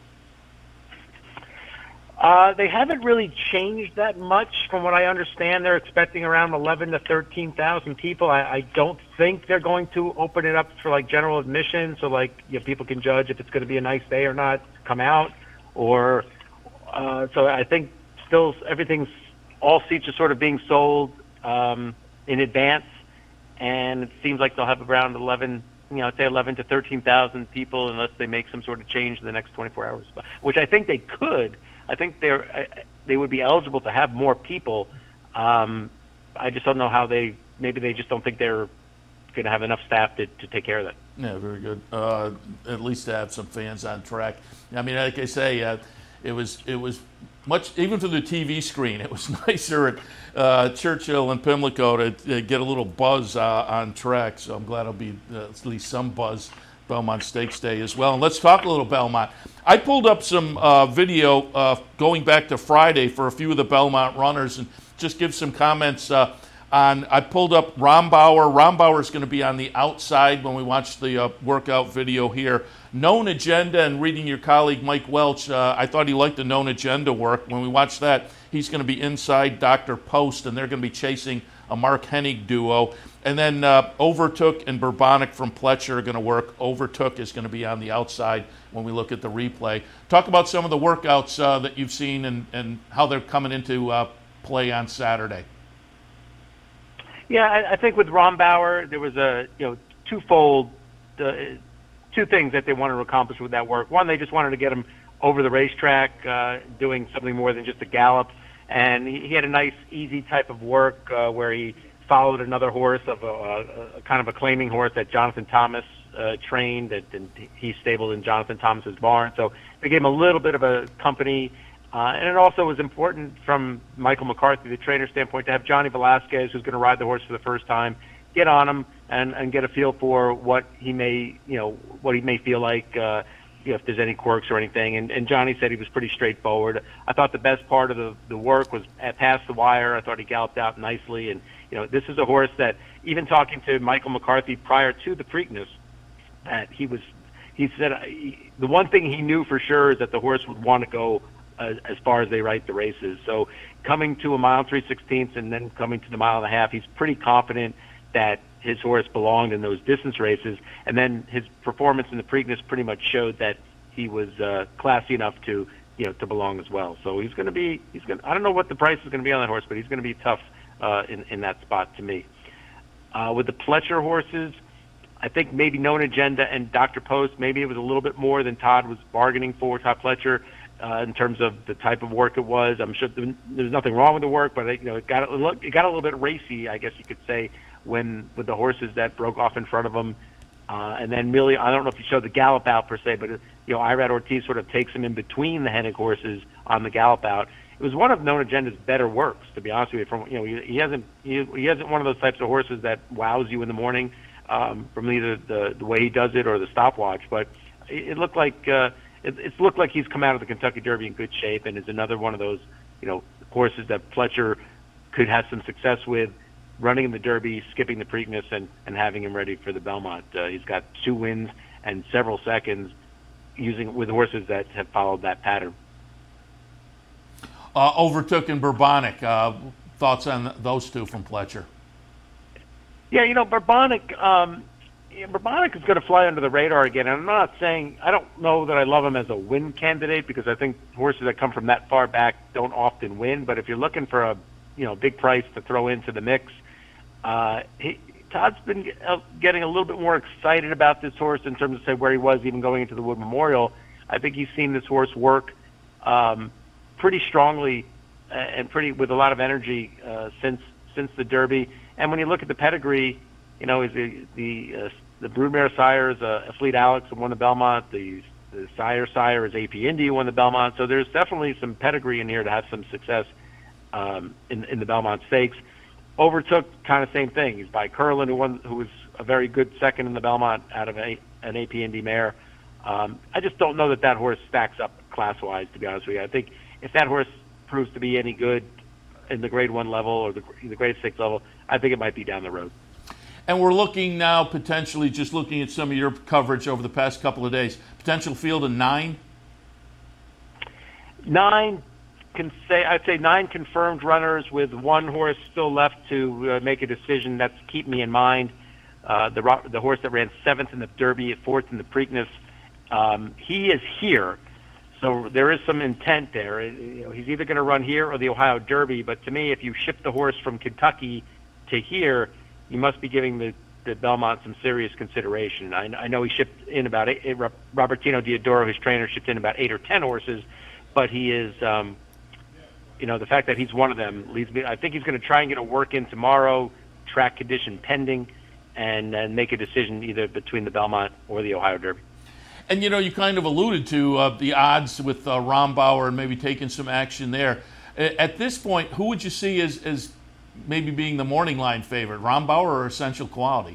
S7: Uh, they haven't really changed that much. From what I understand, they're expecting around eleven to thirteen thousand people. I, I don't think they're going to open it up for like general admission, so like, you know, people can judge if it's going to be a nice day or not, come out. Or uh, so I think still everything's, all seats are sort of being sold um, in advance, and it seems like they'll have around eleven, you know, I'd say eleven to thirteen thousand people, unless they make some sort of change in the next twenty-four hours, which I think they could. I think they're they would be eligible to have more people. Um, I just don't know how they. Maybe they just don't think they're going to have enough staff to, to take care of that.
S2: Yeah, very good. Uh, at least to have some fans on track. I mean, like I say, uh, it was it was much, even through the T V screen, it was nicer at uh, Churchill and Pimlico to, to get a little buzz uh, on track. So I'm glad it'll be uh, at least some buzz Belmont Stakes Day as well. And let's talk a little Belmont. I pulled up some uh, video uh, going back to Friday for a few of the Belmont runners and just give some comments uh, on. I pulled up Rombauer. Rombauer is going to be on the outside when we watch the uh, workout video here. Known Agenda, and reading your colleague Mike Welch, uh, I thought he liked the Known Agenda work. When we watch that, he's going to be inside Doctor Post, and they're going to be chasing a Mark Hennig duo. And then uh, Overtook and Bourbonic from Pletcher are going to work. Overtook is going to be on the outside when we look at the replay. Talk about some of the workouts uh, that you've seen and, and how they're coming into uh, play on Saturday.
S7: Yeah, I, I think with Rombauer, there was a you know twofold, uh, two things that they wanted to accomplish with that work. One, they just wanted to get him over the racetrack, uh, doing something more than just a gallop. And he, he had a nice, easy type of work uh, where he followed another horse of a, a, a kind of a claiming horse that Jonathan Thomas uh, trained, that and he stabled in Jonathan Thomas's barn. So they gave him a little bit of a company. Uh, and it also was important from Michael McCarthy, the trainer standpoint, to have Johnny Velasquez, who's going to ride the horse for the first time, get on him and, and get a feel for what he may, you know, what he may feel like, uh, you know, if there's any quirks or anything. And, and Johnny said he was pretty straightforward. I thought the best part of the, the work was at past the wire. I thought he galloped out nicely. And, you know, this is a horse that, even talking to Michael McCarthy prior to the Preakness, that he was, he said uh, he, the one thing he knew for sure is that the horse would want to go uh, as far as they write the races. So coming to a mile and three sixteenths and then coming to the mile and a half, he's pretty confident that his horse belonged in those distance races. And then his performance in the Preakness pretty much showed that he was uh, classy enough to, you know, to belong as well. So he's going to be, he's going. I don't know what the price is going to be on that horse, but he's going to be tough uh, in in that spot to me. Uh, with the Pletcher horses, I think maybe Known Agenda and Doctor Post, maybe it was a little bit more than Todd was bargaining for, Todd Pletcher, uh, in terms of the type of work it was. I'm sure there's nothing wrong with the work, but it, you know, it got a, it got a little bit racy, I guess you could say, when with the horses that broke off in front of him. Uh, and then really, I don't know if you showed the gallop out per se, but you know, Irad Ortiz sort of takes him in between the Hennig horses on the gallop out. It was one of Known Agenda's better works, to be honest with you. From you know, he, he hasn't he, he hasn't one of those types of horses that wows you in the morning um, from either the the way he does it or the stopwatch. But it, it looked like uh, it, it's looked like he's come out of the Kentucky Derby in good shape, and is another one of those you know horses that Pletcher could have some success with, running in the Derby, skipping the Preakness, and, and having him ready for the Belmont. Uh, he's got two wins and several seconds using with horses that have followed that pattern.
S2: Uh, Overtook and Bourbonic. Uh, thoughts on those two from Pletcher?
S7: Yeah, you know, Bourbonic, um, yeah, Bourbonic is going to fly under the radar again. And I'm not saying, I don't know that I love him as a win candidate because I think horses that come from that far back don't often win. But if you're looking for a, you know, big price to throw into the mix, uh, he, Todd's been getting a little bit more excited about this horse in terms of, say, where he was even going into the Wood Memorial. I think he's seen this horse work um, pretty strongly and pretty with a lot of energy uh, since since the Derby. And when you look at the pedigree, you know, is the the uh, the Broodmare sire is uh, Fleet Alex who won the Belmont. The the sire sire is A P Indy who won the Belmont. So there's definitely some pedigree in here to have some success um, in in the Belmont Stakes. Overtook, kind of same thing. He's by Curlin, who won, who was a very good second in the Belmont out of a, an A P Indy mare. Um, I just don't know that that horse stacks up class-wise, to be honest with you. I think if that horse proves to be any good in the Grade One level or the, the Grade Six level, I think it might be down the road.
S2: And we're looking now potentially, just looking at some of your coverage over the past couple of days, potential field of nine.
S7: Nine. Can say I'd say nine confirmed runners with one horse still left to uh, make a decision. That's Keep Me in Mind, uh, the the horse that ran seventh in the Derby, fourth in the Preakness. Um, he is here, so there is some intent there. You know, he's either going to run here or the Ohio Derby. But to me, if you ship the horse from Kentucky to here, you must be giving the, the Belmont some serious consideration. I, I know he shipped in about eight, eight, Robertino Diodoro, his trainer, shipped in about eight or ten horses, but he is. Um, You know, the fact that he's one of them leads me. I think he's going to try and get a work in tomorrow, track condition pending, and, and make a decision either between the Belmont or the Ohio Derby.
S2: And, you know, you kind of alluded to uh, the odds with uh, Rombauer and maybe taking some action there. At this point, who would you see as, as maybe being the morning line favorite, Rombauer or Essential Quality?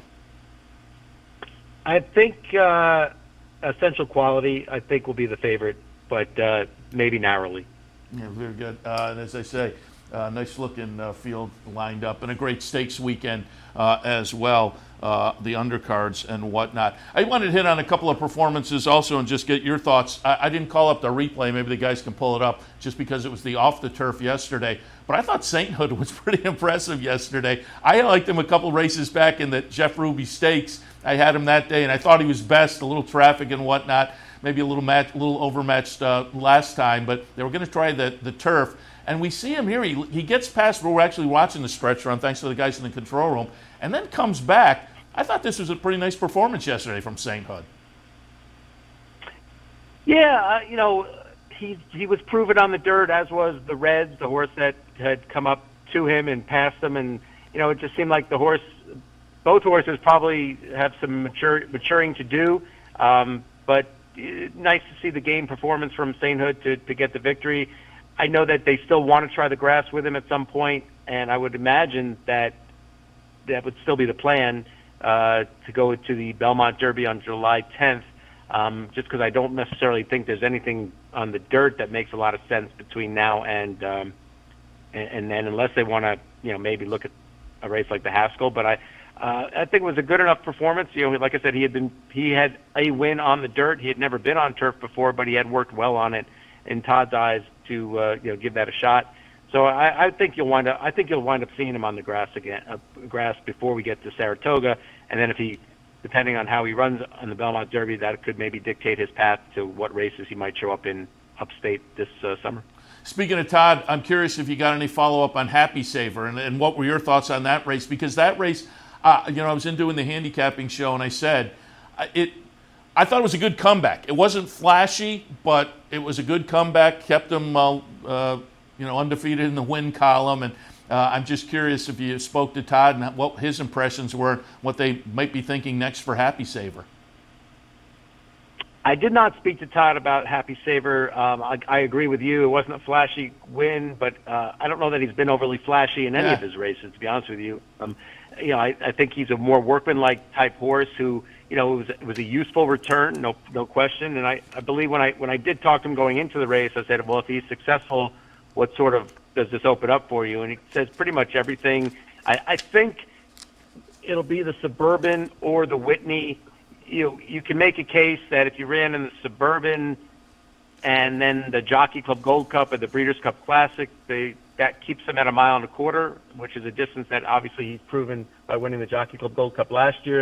S7: I think uh, Essential Quality, I think, will be the favorite, but uh, maybe narrowly.
S2: Yeah, very good. Uh, and as I say, uh, nice looking uh, field lined up and a great stakes weekend uh, as well, uh, the undercards and whatnot. I wanted to hit on a couple of performances also and just get your thoughts. I, I didn't call up the replay. Maybe the guys can pull it up just because it was the off the turf yesterday. But I thought Sainthood was pretty impressive yesterday. I liked him a couple races back in the Jeff Ruby Stakes. I had him that day, and I thought he was best, a little traffic and whatnot. Maybe a little match, a little overmatched uh, last time, but they were going to try the, the turf. And we see him here. He, he gets past where we're actually watching the stretch run, thanks to the guys in the control room, and then comes back. I thought this was a pretty nice performance yesterday from Sainthood.
S7: Yeah, uh, you know, he he was proven on the dirt, as was the Reds, the horse that had come up to him and passed him. And, you know, it just seemed like the horse, both horses probably have some mature, maturing to do. Um, but nice to see the game performance from Sainthood to, to get the victory. I know that they still want to try the grass with him at some point, and I would imagine that that would still be the plan uh, to go to the Belmont Derby on July tenth, um, just because I don't necessarily think there's anything on the dirt that makes a lot of sense between now and um, and, and then unless they want to, you know, maybe look at a race like the Haskell. But I Uh, I think it was a good enough performance. You know, like I said, he had been he had a win on the dirt. He had never been on turf before, but he had worked well on it in Todd's eyes to uh, you know give that a shot. So I, I think you'll wind up. I think you'll wind up seeing him on the grass again, uh, grass before we get to Saratoga, and then if he, depending on how he runs on the Belmont Derby, that could maybe dictate his path to what races he might show up in upstate this uh, summer.
S2: Speaking of Todd, I'm curious if you got any follow up on Happy Saver, and, and what were your thoughts on that race? Because that race. Uh, you know, I was in doing the handicapping show, and I said, uh, it. I thought it was a good comeback. It wasn't flashy, but it was a good comeback. Kept them, uh, uh, you know, undefeated in the win column. And uh, I'm just curious if you spoke to Todd and what his impressions were, what they might be thinking next for Happy Saver.
S7: I did not speak to Todd about Happy Saver. Um, I, I agree with you. It wasn't a flashy win, but uh, I don't know that he's been overly flashy in any
S2: yeah.
S7: of his races, to be honest with you. Um, you know, I, I think he's a more workmanlike type horse who, you know, it was, it was a useful return, no no question. And I, I believe when I when I did talk to him going into the race, I said, well, if he's successful, what sort of does this open up for you? And he says pretty much everything. I, I think it'll be the Suburban or the Whitney. You you can make a case that if you ran in the Suburban and then the Jockey Club Gold Cup or the Breeders' Cup Classic, they that keeps him at a mile and a quarter, which is a distance that obviously he's proven by winning the Jockey Club Gold Cup last year.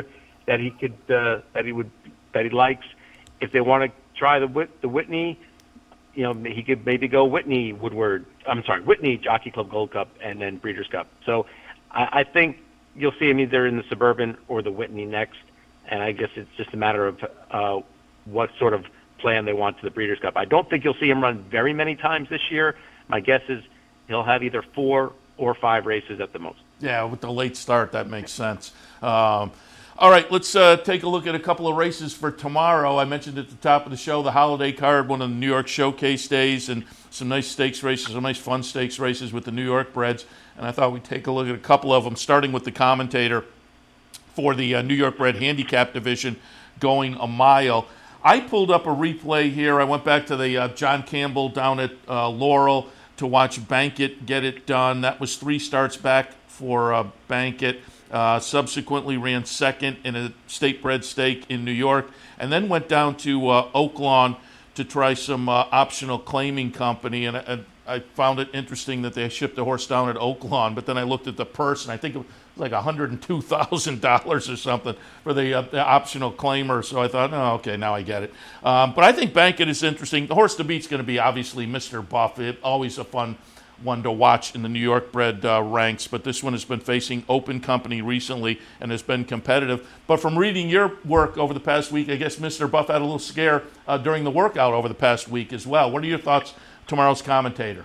S7: that he could uh, that he would that he likes. If they want to try the Whit, the Whitney, you know, he could maybe go Whitney Woodward. I'm sorry, Whitney Jockey Club Gold Cup and then Breeders' Cup. So I, I think you'll see him either in the Suburban or the Whitney next. And I guess it's just a matter of uh, what sort of plan they want to the Breeders' Cup. I don't think you'll see him run very many times this year. My guess is he'll have either four or five races at the most.
S2: Yeah, with the late start, that makes sense. Um, all right, let's uh, take a look at a couple of races for tomorrow. I mentioned at the top of the show the holiday card, one of the New York Showcase days, and some nice stakes races, some nice fun stakes races with the New York breds. And I thought we'd take a look at a couple of them, starting with the commentator for the uh, New York bred handicap division, going a mile. I pulled up a replay here. I went back to the uh, John Campbell down at uh, Laurel to watch Bankit get it done. That was three starts back for uh, Bankit. Uh, subsequently ran second in a state bred stake in New York, and then went down to uh, Oaklawn to try some uh, optional claiming company. And, and I found it interesting that they shipped a horse down at Oaklawn, but then I looked at the purse, and I think it was like one hundred two thousand dollars or something for the, uh, the optional claimer. So I thought, oh, okay, now I get it. Um, but I think Bankit is interesting. The horse to beat's going to be obviously Mister Buff. It, always a fun one to watch in the New York bred uh, ranks, but this one has been facing Open Company recently and has been competitive. But from reading your work over the past week, I guess Mister Buff had a little scare uh, during the workout over the past week as well. What are your thoughts, tomorrow's commentator?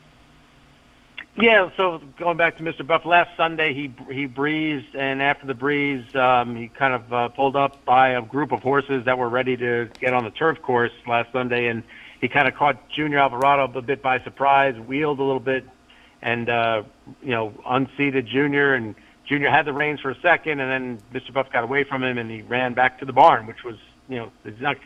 S7: Yeah, so going back to Mister Buff, last Sunday he he breezed, and after the breeze, um, he kind of uh, pulled up by a group of horses that were ready to get on the turf course last Sunday, and he kind of caught Junior Alvarado a bit by surprise, wheeled a little bit, and uh, you know unseated Junior, and Junior had the reins for a second, and then Mister Buff got away from him, and he ran back to the barn, which was you know it's not,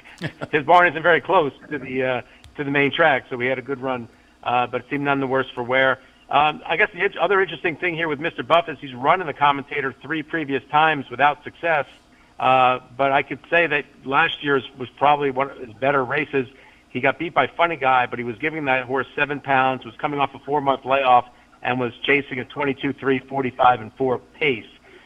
S7: his barn isn't very close to the uh, to the main track, so he had a good run. Uh, but it seemed none the worse for wear. Um, I guess the other interesting thing here with Mister Buff is he's run in the commentator three previous times without success. Uh, but I could say that last year's was probably one of his better races. He got beat by Funny Guy, but he was giving that horse seven pounds, was coming off a four-month layoff, and was chasing a twenty-two three, forty-five and four pace.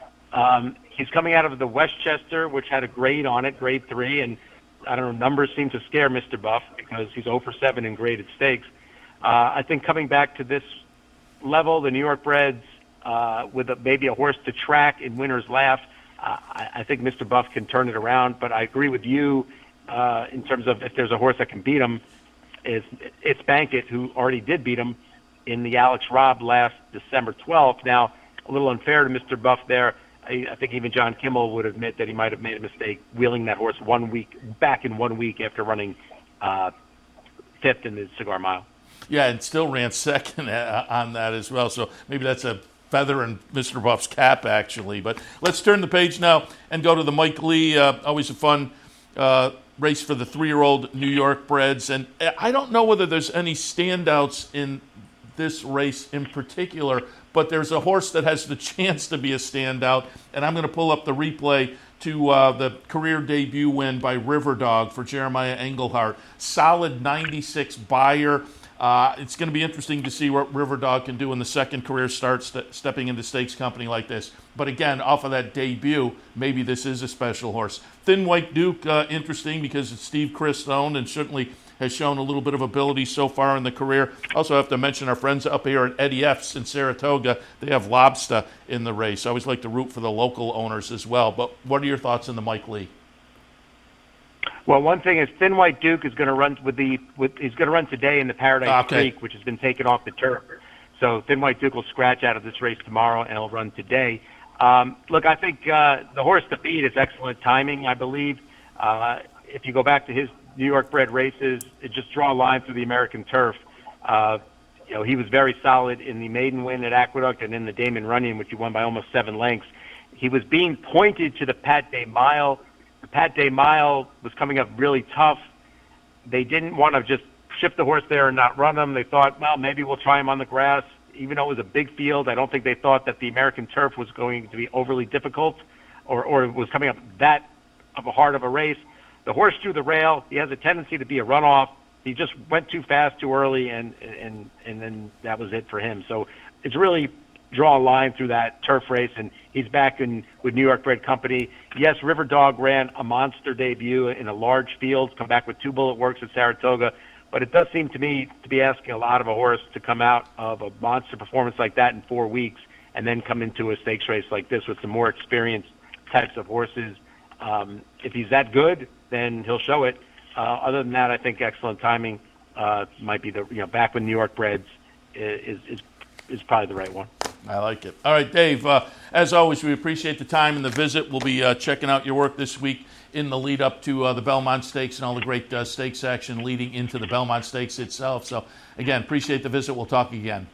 S7: Um, he's coming out of the Westchester, which had a grade on it, grade three, and I don't know, numbers seem to scare Mister Buff because he's oh for seven in graded stakes. Uh, I think coming back to this level, the New York breds, uh, with a, maybe a horse to track in Winner's Laugh, uh, I, I think Mister Buff can turn it around. But I agree with you uh, in terms of if there's a horse that can beat him, is it's Bankit, who already did beat him in the Alex Robb last December twelfth. Now, a little unfair to Mister Buff there. I, I think even John Kimmel would admit that he might have made a mistake wheeling that horse one week back in one week after running uh, fifth in the Cigar Mile.
S2: Yeah, and still ran second on that as well. So maybe that's a feather in Mister Buff's cap, actually. But let's turn the page now and go to the Mike Lee. Uh, always a fun uh, race for the three-year-old New York breds. And I don't know whether there's any standouts in this race in particular, but there's a horse that has the chance to be a standout. And I'm going to pull up the replay to uh, the career debut win by River Dog for Jeremiah Engelhardt. Solid ninety-six buyer. Uh, it's going to be interesting to see what River Dog can do in the second career start, st- stepping into stakes company like this. But again, off of that debut, maybe this is a special horse. Thin White Duke, uh, interesting because it's Steve Chris owned and certainly has shown a little bit of ability so far in the career. Also have to mention our friends up here at Eddie F's in Saratoga. They have Lobster in the race. I always like to root for the local owners as well. But what are your thoughts on the Mike Lee?
S7: Well, one thing is Thin White Duke is going to run with the with he's going to run today in the Paradise
S2: okay.
S7: Creek, which has been taken off the turf. So Thin White Duke will scratch out of this race tomorrow, and he'll run today. Um, look, I think uh, the horse to beat is excellent timing. I believe uh, if you go back to his New York bred races, it just draw a line through the American turf. Uh, you know, he was very solid in the maiden win at Aqueduct and in the Damon Runyon, which he won by almost seven lengths. He was being pointed to the Pat Day Mile. The Pat Day Mile was coming up really tough. They didn't want to just ship the horse there and not run him. They thought, well, maybe we'll try him on the grass. Even though it was a big field, I don't think they thought that the American turf was going to be overly difficult or, or was coming up that of a hard of a race. The horse drew the rail. He has a tendency to be a runoff. He just went too fast too early, and and and then that was it for him. So it's really draw a line through that turf race, and he's back in with New York Bred Company. Yes, River Dog ran a monster debut in a large field, come back with two bullet works at Saratoga, but it does seem to me to be asking a lot of a horse to come out of a monster performance like that in four weeks and then come into a stakes race like this with some more experienced types of horses. Um, if he's that good, then he'll show it. Uh, other than that, I think excellent timing uh, might be the, you know, back with New York Breds is, is, is probably the right one.
S2: I like it. All right, Dave, uh, as always, we appreciate the time and the visit. We'll be uh, checking out your work this week in the lead up to uh, the Belmont Stakes and all the great uh, stakes action leading into the Belmont Stakes itself. So, again, appreciate the visit. We'll talk again.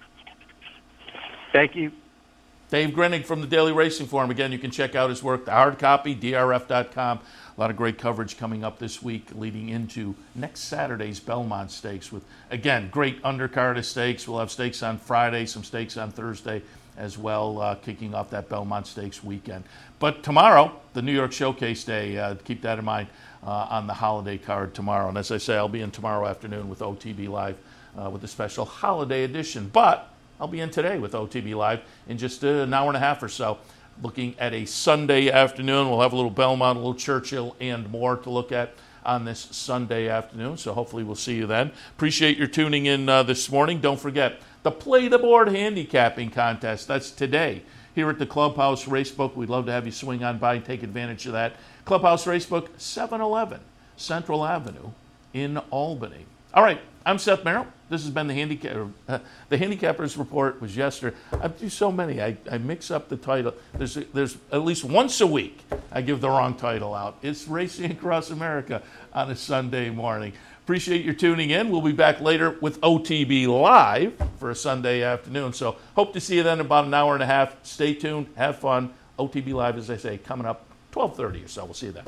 S7: Thank you.
S2: Dave Grinnig from the Daily Racing Forum. Again, you can check out his work, the hard copy, D R F dot com. A lot of great coverage coming up this week leading into next Saturday's Belmont Stakes with, again, great undercard of stakes. We'll have stakes on Friday, some stakes on Thursday as well, uh, kicking off that Belmont Stakes weekend. But tomorrow, the New York Showcase Day, uh, keep that in mind uh, on the holiday card tomorrow. And as I say, I'll be in tomorrow afternoon with O T B Live uh, with a special holiday edition. But I'll be in today with O T B Live in just uh, an hour and a half or so, looking at a Sunday afternoon. We'll have a little Belmont, a little Churchill, and more to look at on this Sunday afternoon. So hopefully we'll see you then. Appreciate your tuning in uh, this morning. Don't forget the Play the Board handicapping contest. That's today here at the Clubhouse Racebook. We'd love to have you swing on by and take advantage of that. Clubhouse Racebook, seven eleven Central Avenue in Albany. All right, I'm Seth Merrill. This has been the handicap. Uh, the Handicappers Report was yesterday. I do so many. I, I mix up the title. There's there's at least once a week I give the wrong title out. It's Racing Across America on a Sunday morning. Appreciate your tuning in. We'll be back later with O T B Live for a Sunday afternoon. So hope to see you then in about an hour and a half. Stay tuned. Have fun. O T B Live, as I say, coming up twelve thirty or so. We'll see you then.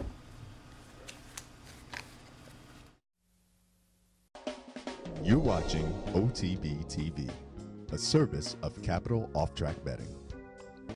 S8: You're watching O T B T V, a service of Capital Off Track Betting.